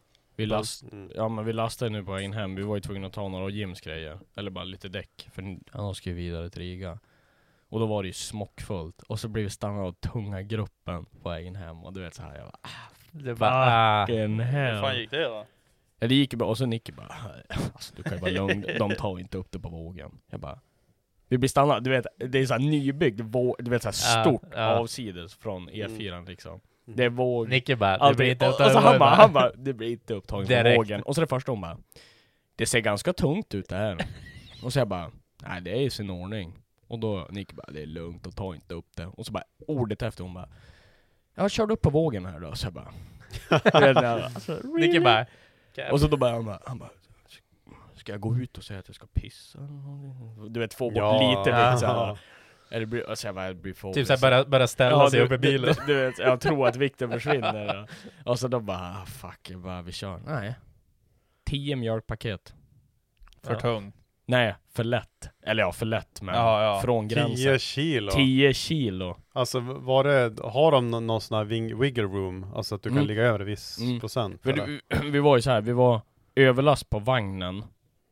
G: Vi lastade nu på vägen hem. Vi var ju tvungna att ta några Jims grejer. Eller bara lite däck. För han ska ju vidare till Riga. Och då var det ju smockfullt. Och så blev vi stannade av tunga gruppen på vägen hem. Och du vet så här, jag bara...
H: Det bara...
I: Hur fan gick det då?
G: Ja, det gick bra. Och så Nicky bara... Alltså du kan ju vara lugn. De tar inte upp det på vågen. Jag bara... Vi blir stannade. Du vet, det är så här nybyggd. Du vet så här stort avsides från E4 liksom. Det är våg.
H: Nicky bara... Det blir inte
G: upptagen. Och så han bara... Det blir inte upptagen på vågen. Och så det första hon bara... Det ser ganska tungt ut det här. Och så jag bara... Nej, det är ju sin ordning. Och då Nicky bara... Det är lugnt och ta inte upp det. Och så bara... Ordet efter hon bara... Jag körde upp på vågen här då, så jag bara... alltså, really?
H: Nicky bara...
G: Och så då bara han bara... Ska jag gå ut och säga att jag ska pissa? Du vet, få bort lite såhär. Eller blir, alltså jag blir få...
H: Typ såhär bara ställa sig upp i bilen.
G: Du vet, jag tror att vikten försvinner. Och så då bara, fuck, vi kör. Nej. 10 mjölkpaket.
I: För tung.
G: Nej, för lätt. Eller ja, för lätt, men från gränsen.
F: 10 kilo.
G: 10 kilo.
F: Alltså har de någon sån här wiggle room? Alltså att du kan ligga över viss procent?
G: Vi var ju så här, vi var överlast på vagnen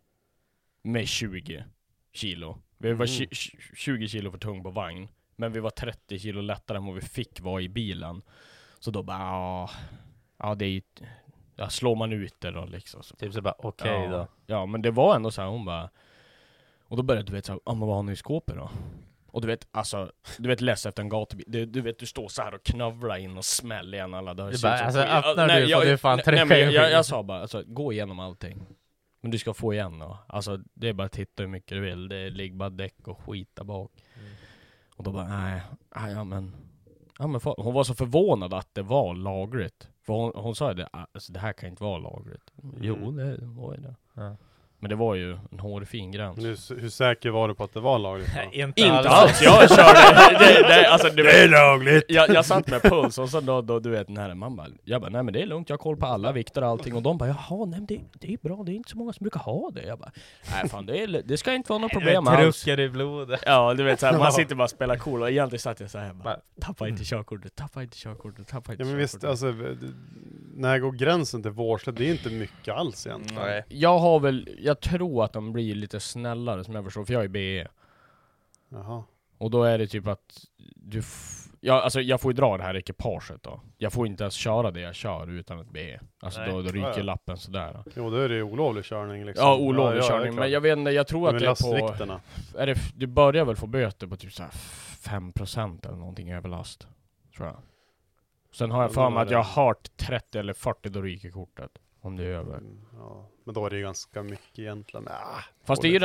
G: med 20 kilo. Vi var 20 kilo för tung på vagn. Men vi var 30 kilo lättare än vad vi fick vara i bilen. Så då bara, det är ju... Ja, slår man ut det då liksom. Så.
H: Typ så bara, okej då.
G: Ja, men det var ändå så här, hon bara... Och då började du vet så här, men vad har ni i skåpet då? Och du vet, alltså, läs efter en gatubil. Du vet, du står så här och knövlar in och smäller igen alla dörrar.
H: Du bara, alltså öppnar du får du fan träcka.
G: Jag sa bara, alltså, gå igenom allting. Men du ska få igen då. Alltså, det är bara att titta hur mycket du vill. Det ligger bara däck och skit där bak. Och då bara, men hon var så förvånad att det var lagligt. För hon sa det, alltså det här kan inte vara lagligt. Jo, det var ju det. Ja. Men det var ju en hårfin gräns.
F: Men hur säker var du på att det var lagligt?
G: Inte alls. Jag körde alltså,
F: det är lagligt.
G: Jag satt med puls och så då du vet den här man bara, jag bara nej men det är lugnt, jag har koll på alla vikter och allting och de bara jaha nej men det är bra, det är inte så många som brukar ha det. Jag bara nej fan det ska inte vara något problem alls.
H: Truckar i blodet.
G: Ja du vet så här, man sitter bara och spelar cool och egentligen satt jag så här bara tappa inte körkortet.
F: Ja men visst alltså när går gränsen till vårdslöshet? Det är inte mycket alls egentligen.
I: Nej.
G: Jag tror att de blir lite snällare som jag förstår, för jag är BE.
F: Jaha.
G: Och då är det typ att jag får ju dra det här ekipaget då. Jag får inte ens köra det jag kör utan ett BE. Alltså då ryker lappen sådär.
F: Jo, då är det olovlig körning liksom.
G: Ja, olovlig körning. Men jag vet inte, jag tror att det är på... Du börjar väl få böter på typ så här 5% eller någonting överlast. Tror jag. Sen har jag för mig att jag har hört 30 eller 40 då ryker kortet. Om det är över.
F: Ja, men då är det ju ganska mycket egentligen.
G: Fast det är ju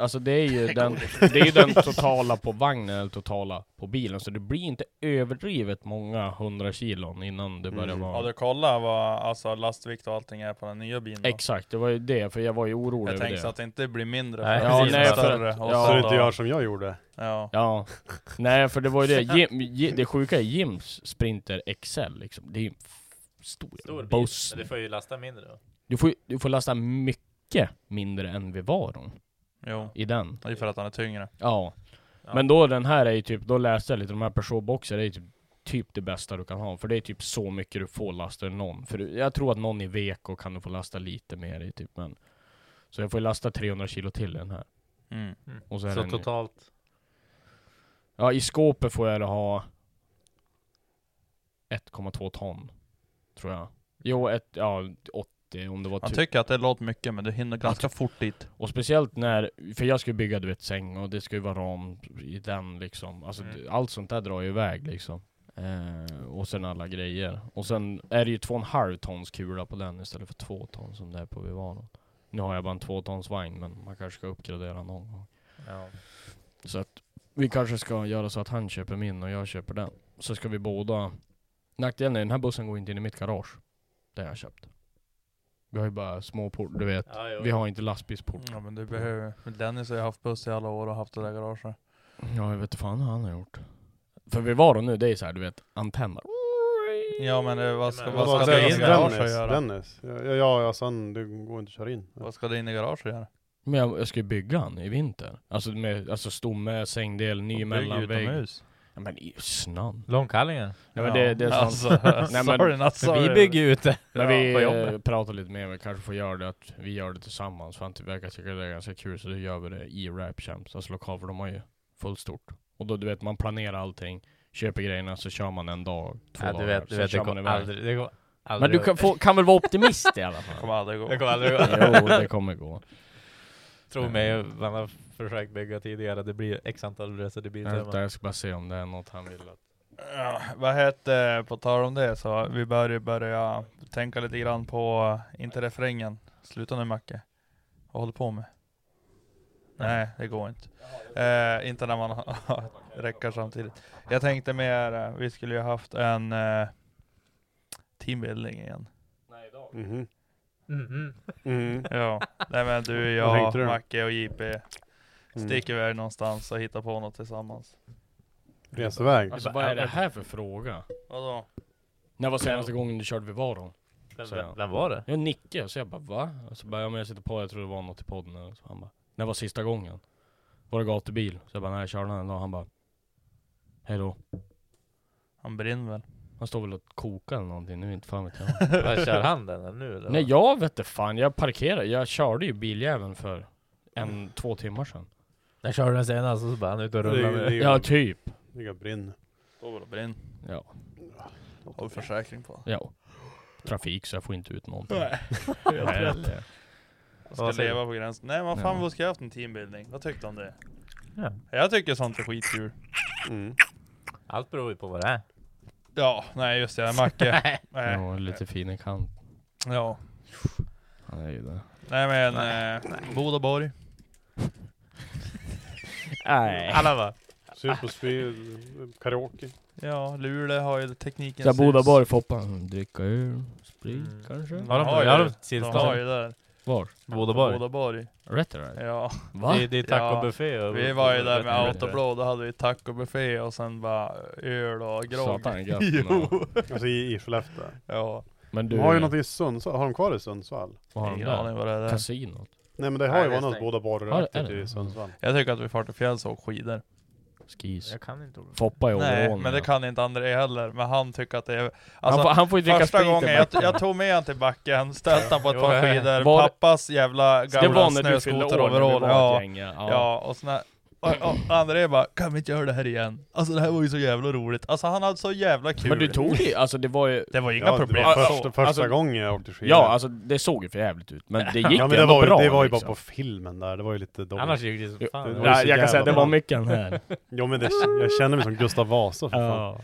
G: den totala på vagnen eller totala på bilen. Så det blir inte överdrivet många 100 kilon innan det börjar vara...
I: Ja, du kollar vad alltså, lastvikt och allting är på den nya bilen då.
G: Exakt, det var ju det. För jag var ju orolig över det.
I: Jag tänkte så att det inte blir mindre.
H: Nej,
G: ja, nej,
I: större.
F: Så du inte gör som jag gjorde.
I: Ja.
G: Nej, för det var ju det. Det sjuka är Jims Sprinter XL liksom. Det är ju stor
H: bil. Men det får ju lasta mindre då.
G: Du får lasta mycket mindre än vid Varon.
I: Jo.
G: I den.
I: Det är för att han är tyngre.
G: Ja. Men då den här är ju typ, då läste jag lite, de här Peugeot-boxar är ju typ det bästa du kan ha. För det är typ så mycket du får lasta än någon. För jag tror att någon i vek och kan du få lasta lite mer i typ. Men så jag får lasta 300 kilo till den här. Och så
H: totalt?
G: Ja, i skåpet får jag ha 1,2 ton. Tror jag. Jo, 80 om det var
I: Man tycker att det låter mycket, men du hinner ganska fort dit.
G: Och speciellt för jag ska bygga du vet säng och det ska ju vara ram i den liksom. Alltså allt sånt där drar ju iväg liksom. Och sen alla grejer. Och sen är det ju 2,5 tons kula på den istället för 2 ton som det är på Vivano. Nu har jag bara en 2 tons vagn, men man kanske ska uppgradera någon gång. Ja. Så att vi kanske ska göra så att han köper min och jag köper den. Så ska vi båda... Nackdelen är den här bussen går inte in i mitt garage. Det har jag köpt. Vi har ju bara småport, du vet. Ja, vi har inte lastbilsport.
I: Ja, men du behöver... Dennis har ju haft buss i alla år och haft det där garaget.
G: Ja, jag vet inte fan vad han har gjort. För vi var då nu, det är så här, du vet, antenner.
I: Ja, men vad ska du in i garaget göra?
F: Dennis. Ja, sen det går inte att köra in.
I: Vad ska du in i garaget göra?
G: Men jag ska ju bygga han i vinter. Alltså stomme, sängdel, ny mellanvägg. Ja, men i snön.
H: Långkallingen.
G: Ja, men det är
I: alltså,
H: vi bygger ju ute.
G: Men vi pratar lite mer, vi kanske får göra det att vi gör det tillsammans. För han verkar tycka det är ganska kul, så då gör vi det i Rap Champs. Alltså lokal, för de har ju fullt stort. Och då du vet, man planerar allting, köper grejerna, så kör man en dag, 2 dagar.
H: Du vet, det går aldrig.
G: Men du kan väl vara optimist i alla fall?
I: Det kommer aldrig gå.
H: Det kommer aldrig gå.
G: Jo, det kommer gå.
H: Tror mig, man har försökt bygga tidigare. Det blir x antal resor i bilen.
G: Jag ska bara se om det är något han vill att...
I: Ja, vad heter på tal om det, så vi börja tänka lite grann på, inte refrängen. Sluta nu Macke. Vad håller på med? Nej, det går inte. Inte när man räcker samtidigt. Jag tänkte mer, vi skulle ju haft en teambuilding igen.
G: Nej, idag.
I: Ja, nej men du, jag, Macke och JP sticker iväg någonstans och hittar på något tillsammans.
F: Resa iväg.
G: Alltså vad är det här för fråga?
I: Vadå?
G: När var senaste gången du körde vid Varon?
H: Vem var det?
G: Ja, Nicke. Så jag bara, va? Och så bara, ja men jag sitter på, jag tror det var något i podden. Så han bara, när var sista gången? Var det gatubil? Så jag bara, nej jag körde den. Och han bara, hej då.
I: Han brinner väl.
G: Han står väl och kokar eller någonting, nu inte fan vet jag.
H: Vad kör han den nu eller?
G: Nej, jag vet inte fan. Jag parkerade. Jag körde ju biljäveln för 2 timmar sedan.
H: Jag körde den senast och så bara han ut och rullar med.
G: Ja, typ.
F: Ligga brinn.
I: Står väl och brinn.
G: Ja.
I: Har du försäkring på?
G: Ja. Trafik, så jag får inte ut någonting.
I: Nej. Jag ska leva på gränsen. Nej, vad fan, vad ska jag haft en teambuilding? Vad tyckte du om det?
H: Ja.
I: Jag tycker sånt är skitkul.
H: Allt beror ju på vad det är.
I: Ja, nej just det, Macke.
G: Ja, lite fin i kant.
I: Ja.
G: Han är ju det.
I: Nej men, Bodaborg.
G: Nej.
H: Alla va?
F: Superspel, karaoke.
I: Ja, Luleå har ju tekniken.
G: Så Bodaborg, Foppa. Dricka öl, sprit kanske?
H: Ja, de har ju
I: där.
G: Var?
I: Bodaborg.
G: Rätt är det?
I: Ja.
G: Va?
H: Det är tacobuffé. Och
I: vi var ju där med Autoblå, då hade vi tacobuffé och sen bara öl och grogg.
G: Satan, gött.
I: Jo.
F: Alltså i Skellefteå.
I: Ja.
G: Men
F: De har ju något i Sundsvall. Har de kvar i Sundsvall?
G: Vad har de
I: Ingen aning vad det är.
G: Kasinot.
F: Nej men det har ju varit något båda borrar i Sundsvall.
I: Jag tycker att vi far till fjälls och skidor.
G: Skis.
H: Jag kan inte.
G: Foppa i
I: Nej,
G: overallen.
I: men det kan inte André heller. Men han tycker att det är... Alltså,
G: han får ju dricka
I: första
G: sprit i
I: gången
G: backen.
I: jag tog med han till backen, ställt han på ett
H: Jo,
I: par skidor,
G: var-
I: pappas jävla
G: Det var
I: gamla
G: när du fyllde år, när vi
I: snöskoteroverall.
G: var
I: Ja,
G: ett gäng.
I: ja, och såna... Och André bara, kan vi inte göra det här igen? Alltså det här var ju så jävla roligt. Alltså han hade så jävla kul.
G: Men du tog det, alltså det var ju...
I: Det var inga
F: Ja,
I: problem.
F: det var första
G: Alltså-
F: gången jag åkte skidor.
G: Ja, alltså det såg ju för jävligt ut. Men det gick
F: ja, men det
G: ändå
F: var ju,
G: bra
F: det var ju
G: liksom.
F: bara på filmen där, det var ju lite dåligt.
H: Annars gick det som fan.
F: Det var ju
G: Ja,
F: så
G: jag kan säga
F: jävla
G: det var
F: bra.
G: mycket den här.
F: Jo men jag känner mig som Gustav Vasa för fan.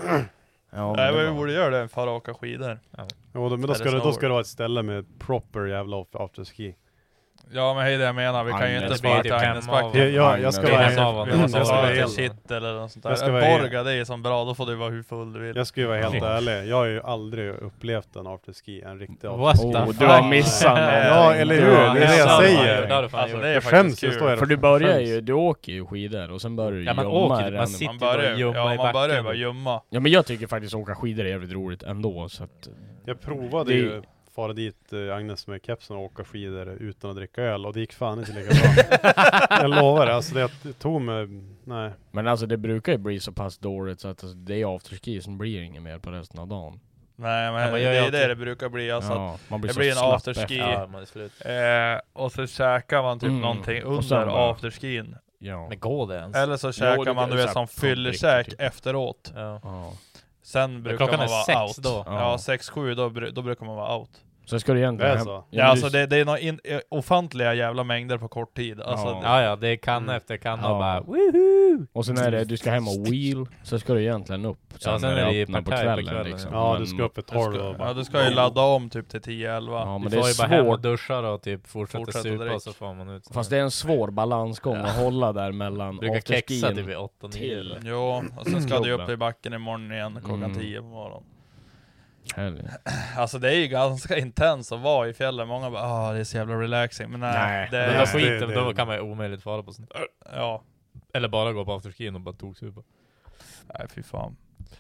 G: Ja,
I: Nej,
G: men
I: men
G: det
I: vi borde göra det, fara och åka skidor.
F: Jo, men då ska det vara ett ställe med proper jävla afterski.
I: Ja men hej det jag menar, vi kan ju
G: Agnes,
I: inte
H: det blir
I: spara till
H: typ
I: Agnesbacken.
F: Jag ska
H: Det är
F: vara
H: en av dem.
F: jag ska
I: Jag ska
F: vara
I: vara
F: helt-
I: shit eller något sånt
F: Jag ska
I: där.
F: vara
I: Borga, det är som bra, då får du vara hur full du vill.
F: Jag ska ju vara helt ärlig, jag har ju aldrig upplevt en afterski, en riktig
H: What
F: afterski.
H: the
G: Oh,
H: fuck?
G: du har missat det.
F: Ja, eller hur? Det är det jag säger.
H: Det har du fan
I: Alltså
H: gjort.
I: det är
F: Jag
I: faktiskt
F: skäms, jag
I: kul.
F: står här.
G: För du börjar ju, du åker ju skidor och sen börjar du
H: Ja, man
G: gömma
H: åker,
G: den.
H: man sitter
I: Man
H: bara och
I: börjar,
H: gömma i
I: man börjar
H: backen.
I: bara gömma.
G: Ja men jag tycker faktiskt att åka skidor är jävligt roligt ändå så att...
F: Jag provade
G: Det-
F: ju fara dit Agnes med kepsen och åka skidor utan att dricka öl och det gick fan inte lika bra. Jag lovar det, alltså det tog mig, nej.
G: Men alltså det brukar ju bli så pass dåligt så att alltså, det är afterski som blir inget mer på resten av dagen.
I: Nej men
H: vad
I: det
H: gör
I: är
H: jag
I: det
H: till?
I: det brukar bli alltså.
G: Ja, man blir
I: Det
G: så
I: blir en
G: slapp
I: afterski.
G: efter.
H: Ja, man är slut.
I: Och så käkar man typ någonting
G: Och sen
I: under
G: bara-
I: afterskin.
G: Ja.
H: Men går det ens?
I: Eller så käkar
G: det
I: man du
G: är
I: vet
G: så här
I: som fyllekäk
G: typ.
I: efteråt.
H: Ja.
G: Ja.
I: Sen brukar
H: klockan
I: man
H: är
I: vara
H: 6
I: out.
H: då.
I: Ja, 6-7 då brukar man vara out.
G: Så ska du egentligen
F: Det är
G: hem...
F: så.
I: Ja, alltså det är några ofantliga jävla mängder på kort tid. Alltså,
G: Ja.
H: Ja, det är kanna efter kanna och bara...
G: Och sen är det, du ska hem och wheel, så ska du egentligen upp.
H: Ja, sen
G: när
H: är det
G: öppnar på
H: partaj på
G: kvällen
H: kvällen,
G: liksom.
F: Ja,
G: Men-
F: du ska upp vid 12 och bara...
I: Ja, du ska ju ladda om typ till 10-11.
G: Ja, men
H: Du
G: det
H: får
G: är
H: ju bara hem och
G: svårt.
H: duscha och typ fortsätta
I: Fortsätta
H: supa
I: drick.
H: och så får man ut.
G: Fast det är en svår balansgång att hålla där mellan
H: brukar kexa
G: afterskin
H: typ vid 8-9
G: till-
H: eller?
I: Jo, och sen ska du upp
H: Jobba.
I: i backen imorgon igen klockan 10 på morgonen.
G: Helgen.
I: Alltså det är ju ganska intens att vara i fjällen. Många bara, det är så jävla relaxing. Men nej, det
H: Men
I: är...
H: då skiten,
F: det-
H: då kan man ju omöjligt fara på sånt.
I: Ja,
H: Eller bara gå på afterskin och bara toksupa.
I: nej fy fan.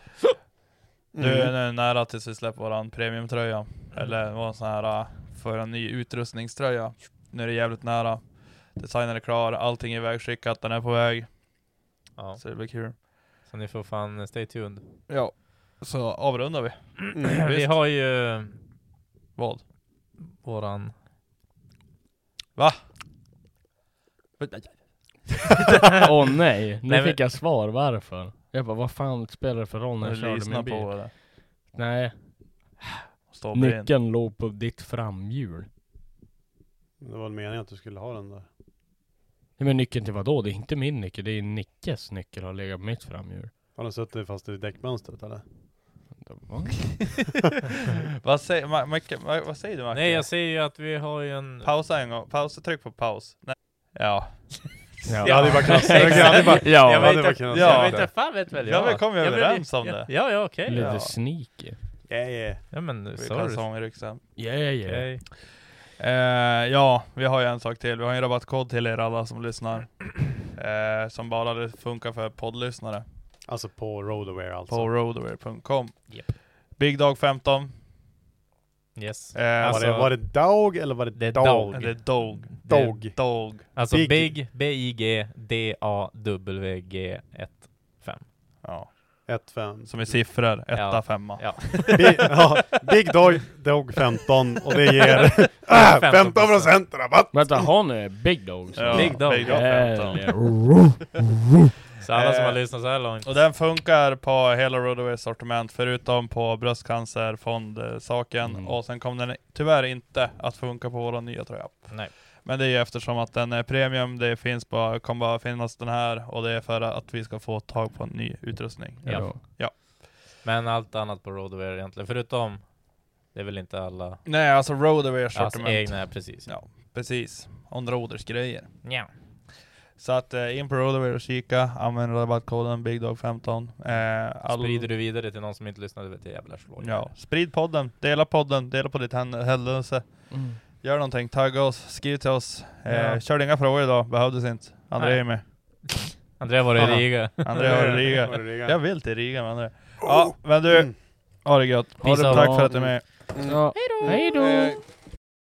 I: Nu är det nära tills vi släpper våran premiumtröja. Eller vår sån här för en ny utrustningströja. Nu är det jävligt nära. Designen är klar, allting är ivägskickat, den är på väg.
H: Ja.
I: Så det blir kul.
H: Så ni får fan stay tuned.
I: Ja, så avrundar vi.
H: Vi
I: Visst.
H: har ju
I: Vad?
H: våran...
I: Va?
G: Åh nej, nu
H: Nej, men-
G: fick jag svar varför. Jag bara, vad fan spelar det för roll när jag körde
I: Lyssna
G: min bil?
I: på det.
G: Nej,
I: Stoppa in.
G: nyckeln låg på ditt framhjul.
F: Det var meningen att du skulle ha den där.
G: Ja, men nyckeln till vad då? Det är inte min nyckel, det är Nickes nyckel har legat på mitt framhjul.
F: Har den suttit fast i däckmönstret eller?
G: Va?
I: Vad säger vad säger du Macke?
H: Nej, jag säger ju att vi har ju en...
I: Pausa en gång. Pausa, tryck på paus. Nej. Ja.
F: Jag hade bara kunnat jag hade bara,
G: Ja,
F: jag
H: jag
F: hade
H: vet
F: bara
H: inte,
F: kunnat
I: ja.
H: jag
F: säga
H: vet
F: det.
H: inte, fan vet väl
I: Ja, vi kom ju
H: Jag vill-
I: överens om
H: ja,
I: det.
H: Ja, okej.
G: lite
I: Ja.
G: sneaky.
F: Yeah.
H: Ja, men
I: Vi
H: sorry.
I: kan sångryxan.
G: Yeah.
H: Okej.
I: Ja, vi har ju en sak till. Vi har en rabattkod till er alla som lyssnar. Som bara funkar för poddlyssnare.
F: Alltså på Roadaware alltså.
I: På roadaware.com.
H: Japp.
I: Big Dog 15.
H: Yes.
F: Var det Dog eller var det
H: Det är
F: Dog?
H: Dog.
I: Det är Dog.
F: Dog.
I: Dog.
H: Alltså
F: Big-
H: Big, B-I-G, D-A-W-G-1-5.
I: Ja.
F: 1-5.
I: Som är siffror. 1,
H: Ja.
I: 5.
H: Ja.
F: Big Dog 15 och det ger 15% rabatt.
G: Vänta, har ni Big Dogs?
I: Ja,
H: Big Dog.
I: Big Dog 15.
H: Så alla som har lyssnat så här långt.
I: Och den funkar på hela Roadaway sortiment förutom på bröstcancerfondsaken. Och sen kommer den tyvärr inte att funka på våra nya tröja.
H: Nej.
I: Men det är ju eftersom att den är premium, det finns bara, kommer bara finnas den här och det är för att vi ska få tag på en ny utrustning.
H: Ja. Men allt annat på Roadaware egentligen, förutom det är väl inte alla
I: Nej, alltså Roadaway sortiment.
H: alltså, egna, precis.
I: Ja, precis. On-roaders grejer.
H: Ja.
I: Så att in på Roadaware och kika, använd rabattkoden Big Dog 15.
H: Sprider du vidare till någon som inte lyssnade, vet jag jävlar slår.
I: Ja, sprid podden, dela på ditt händelse. Gör någonting, tagga oss, skriv till oss. Körde inga frågor idag, behövdes inte. André är med.
H: André var i Riga.
I: André var i Riga. Jag vill till Riga med André. Ja, men du, ha det gött. Tack för att du är med.
G: Hej då.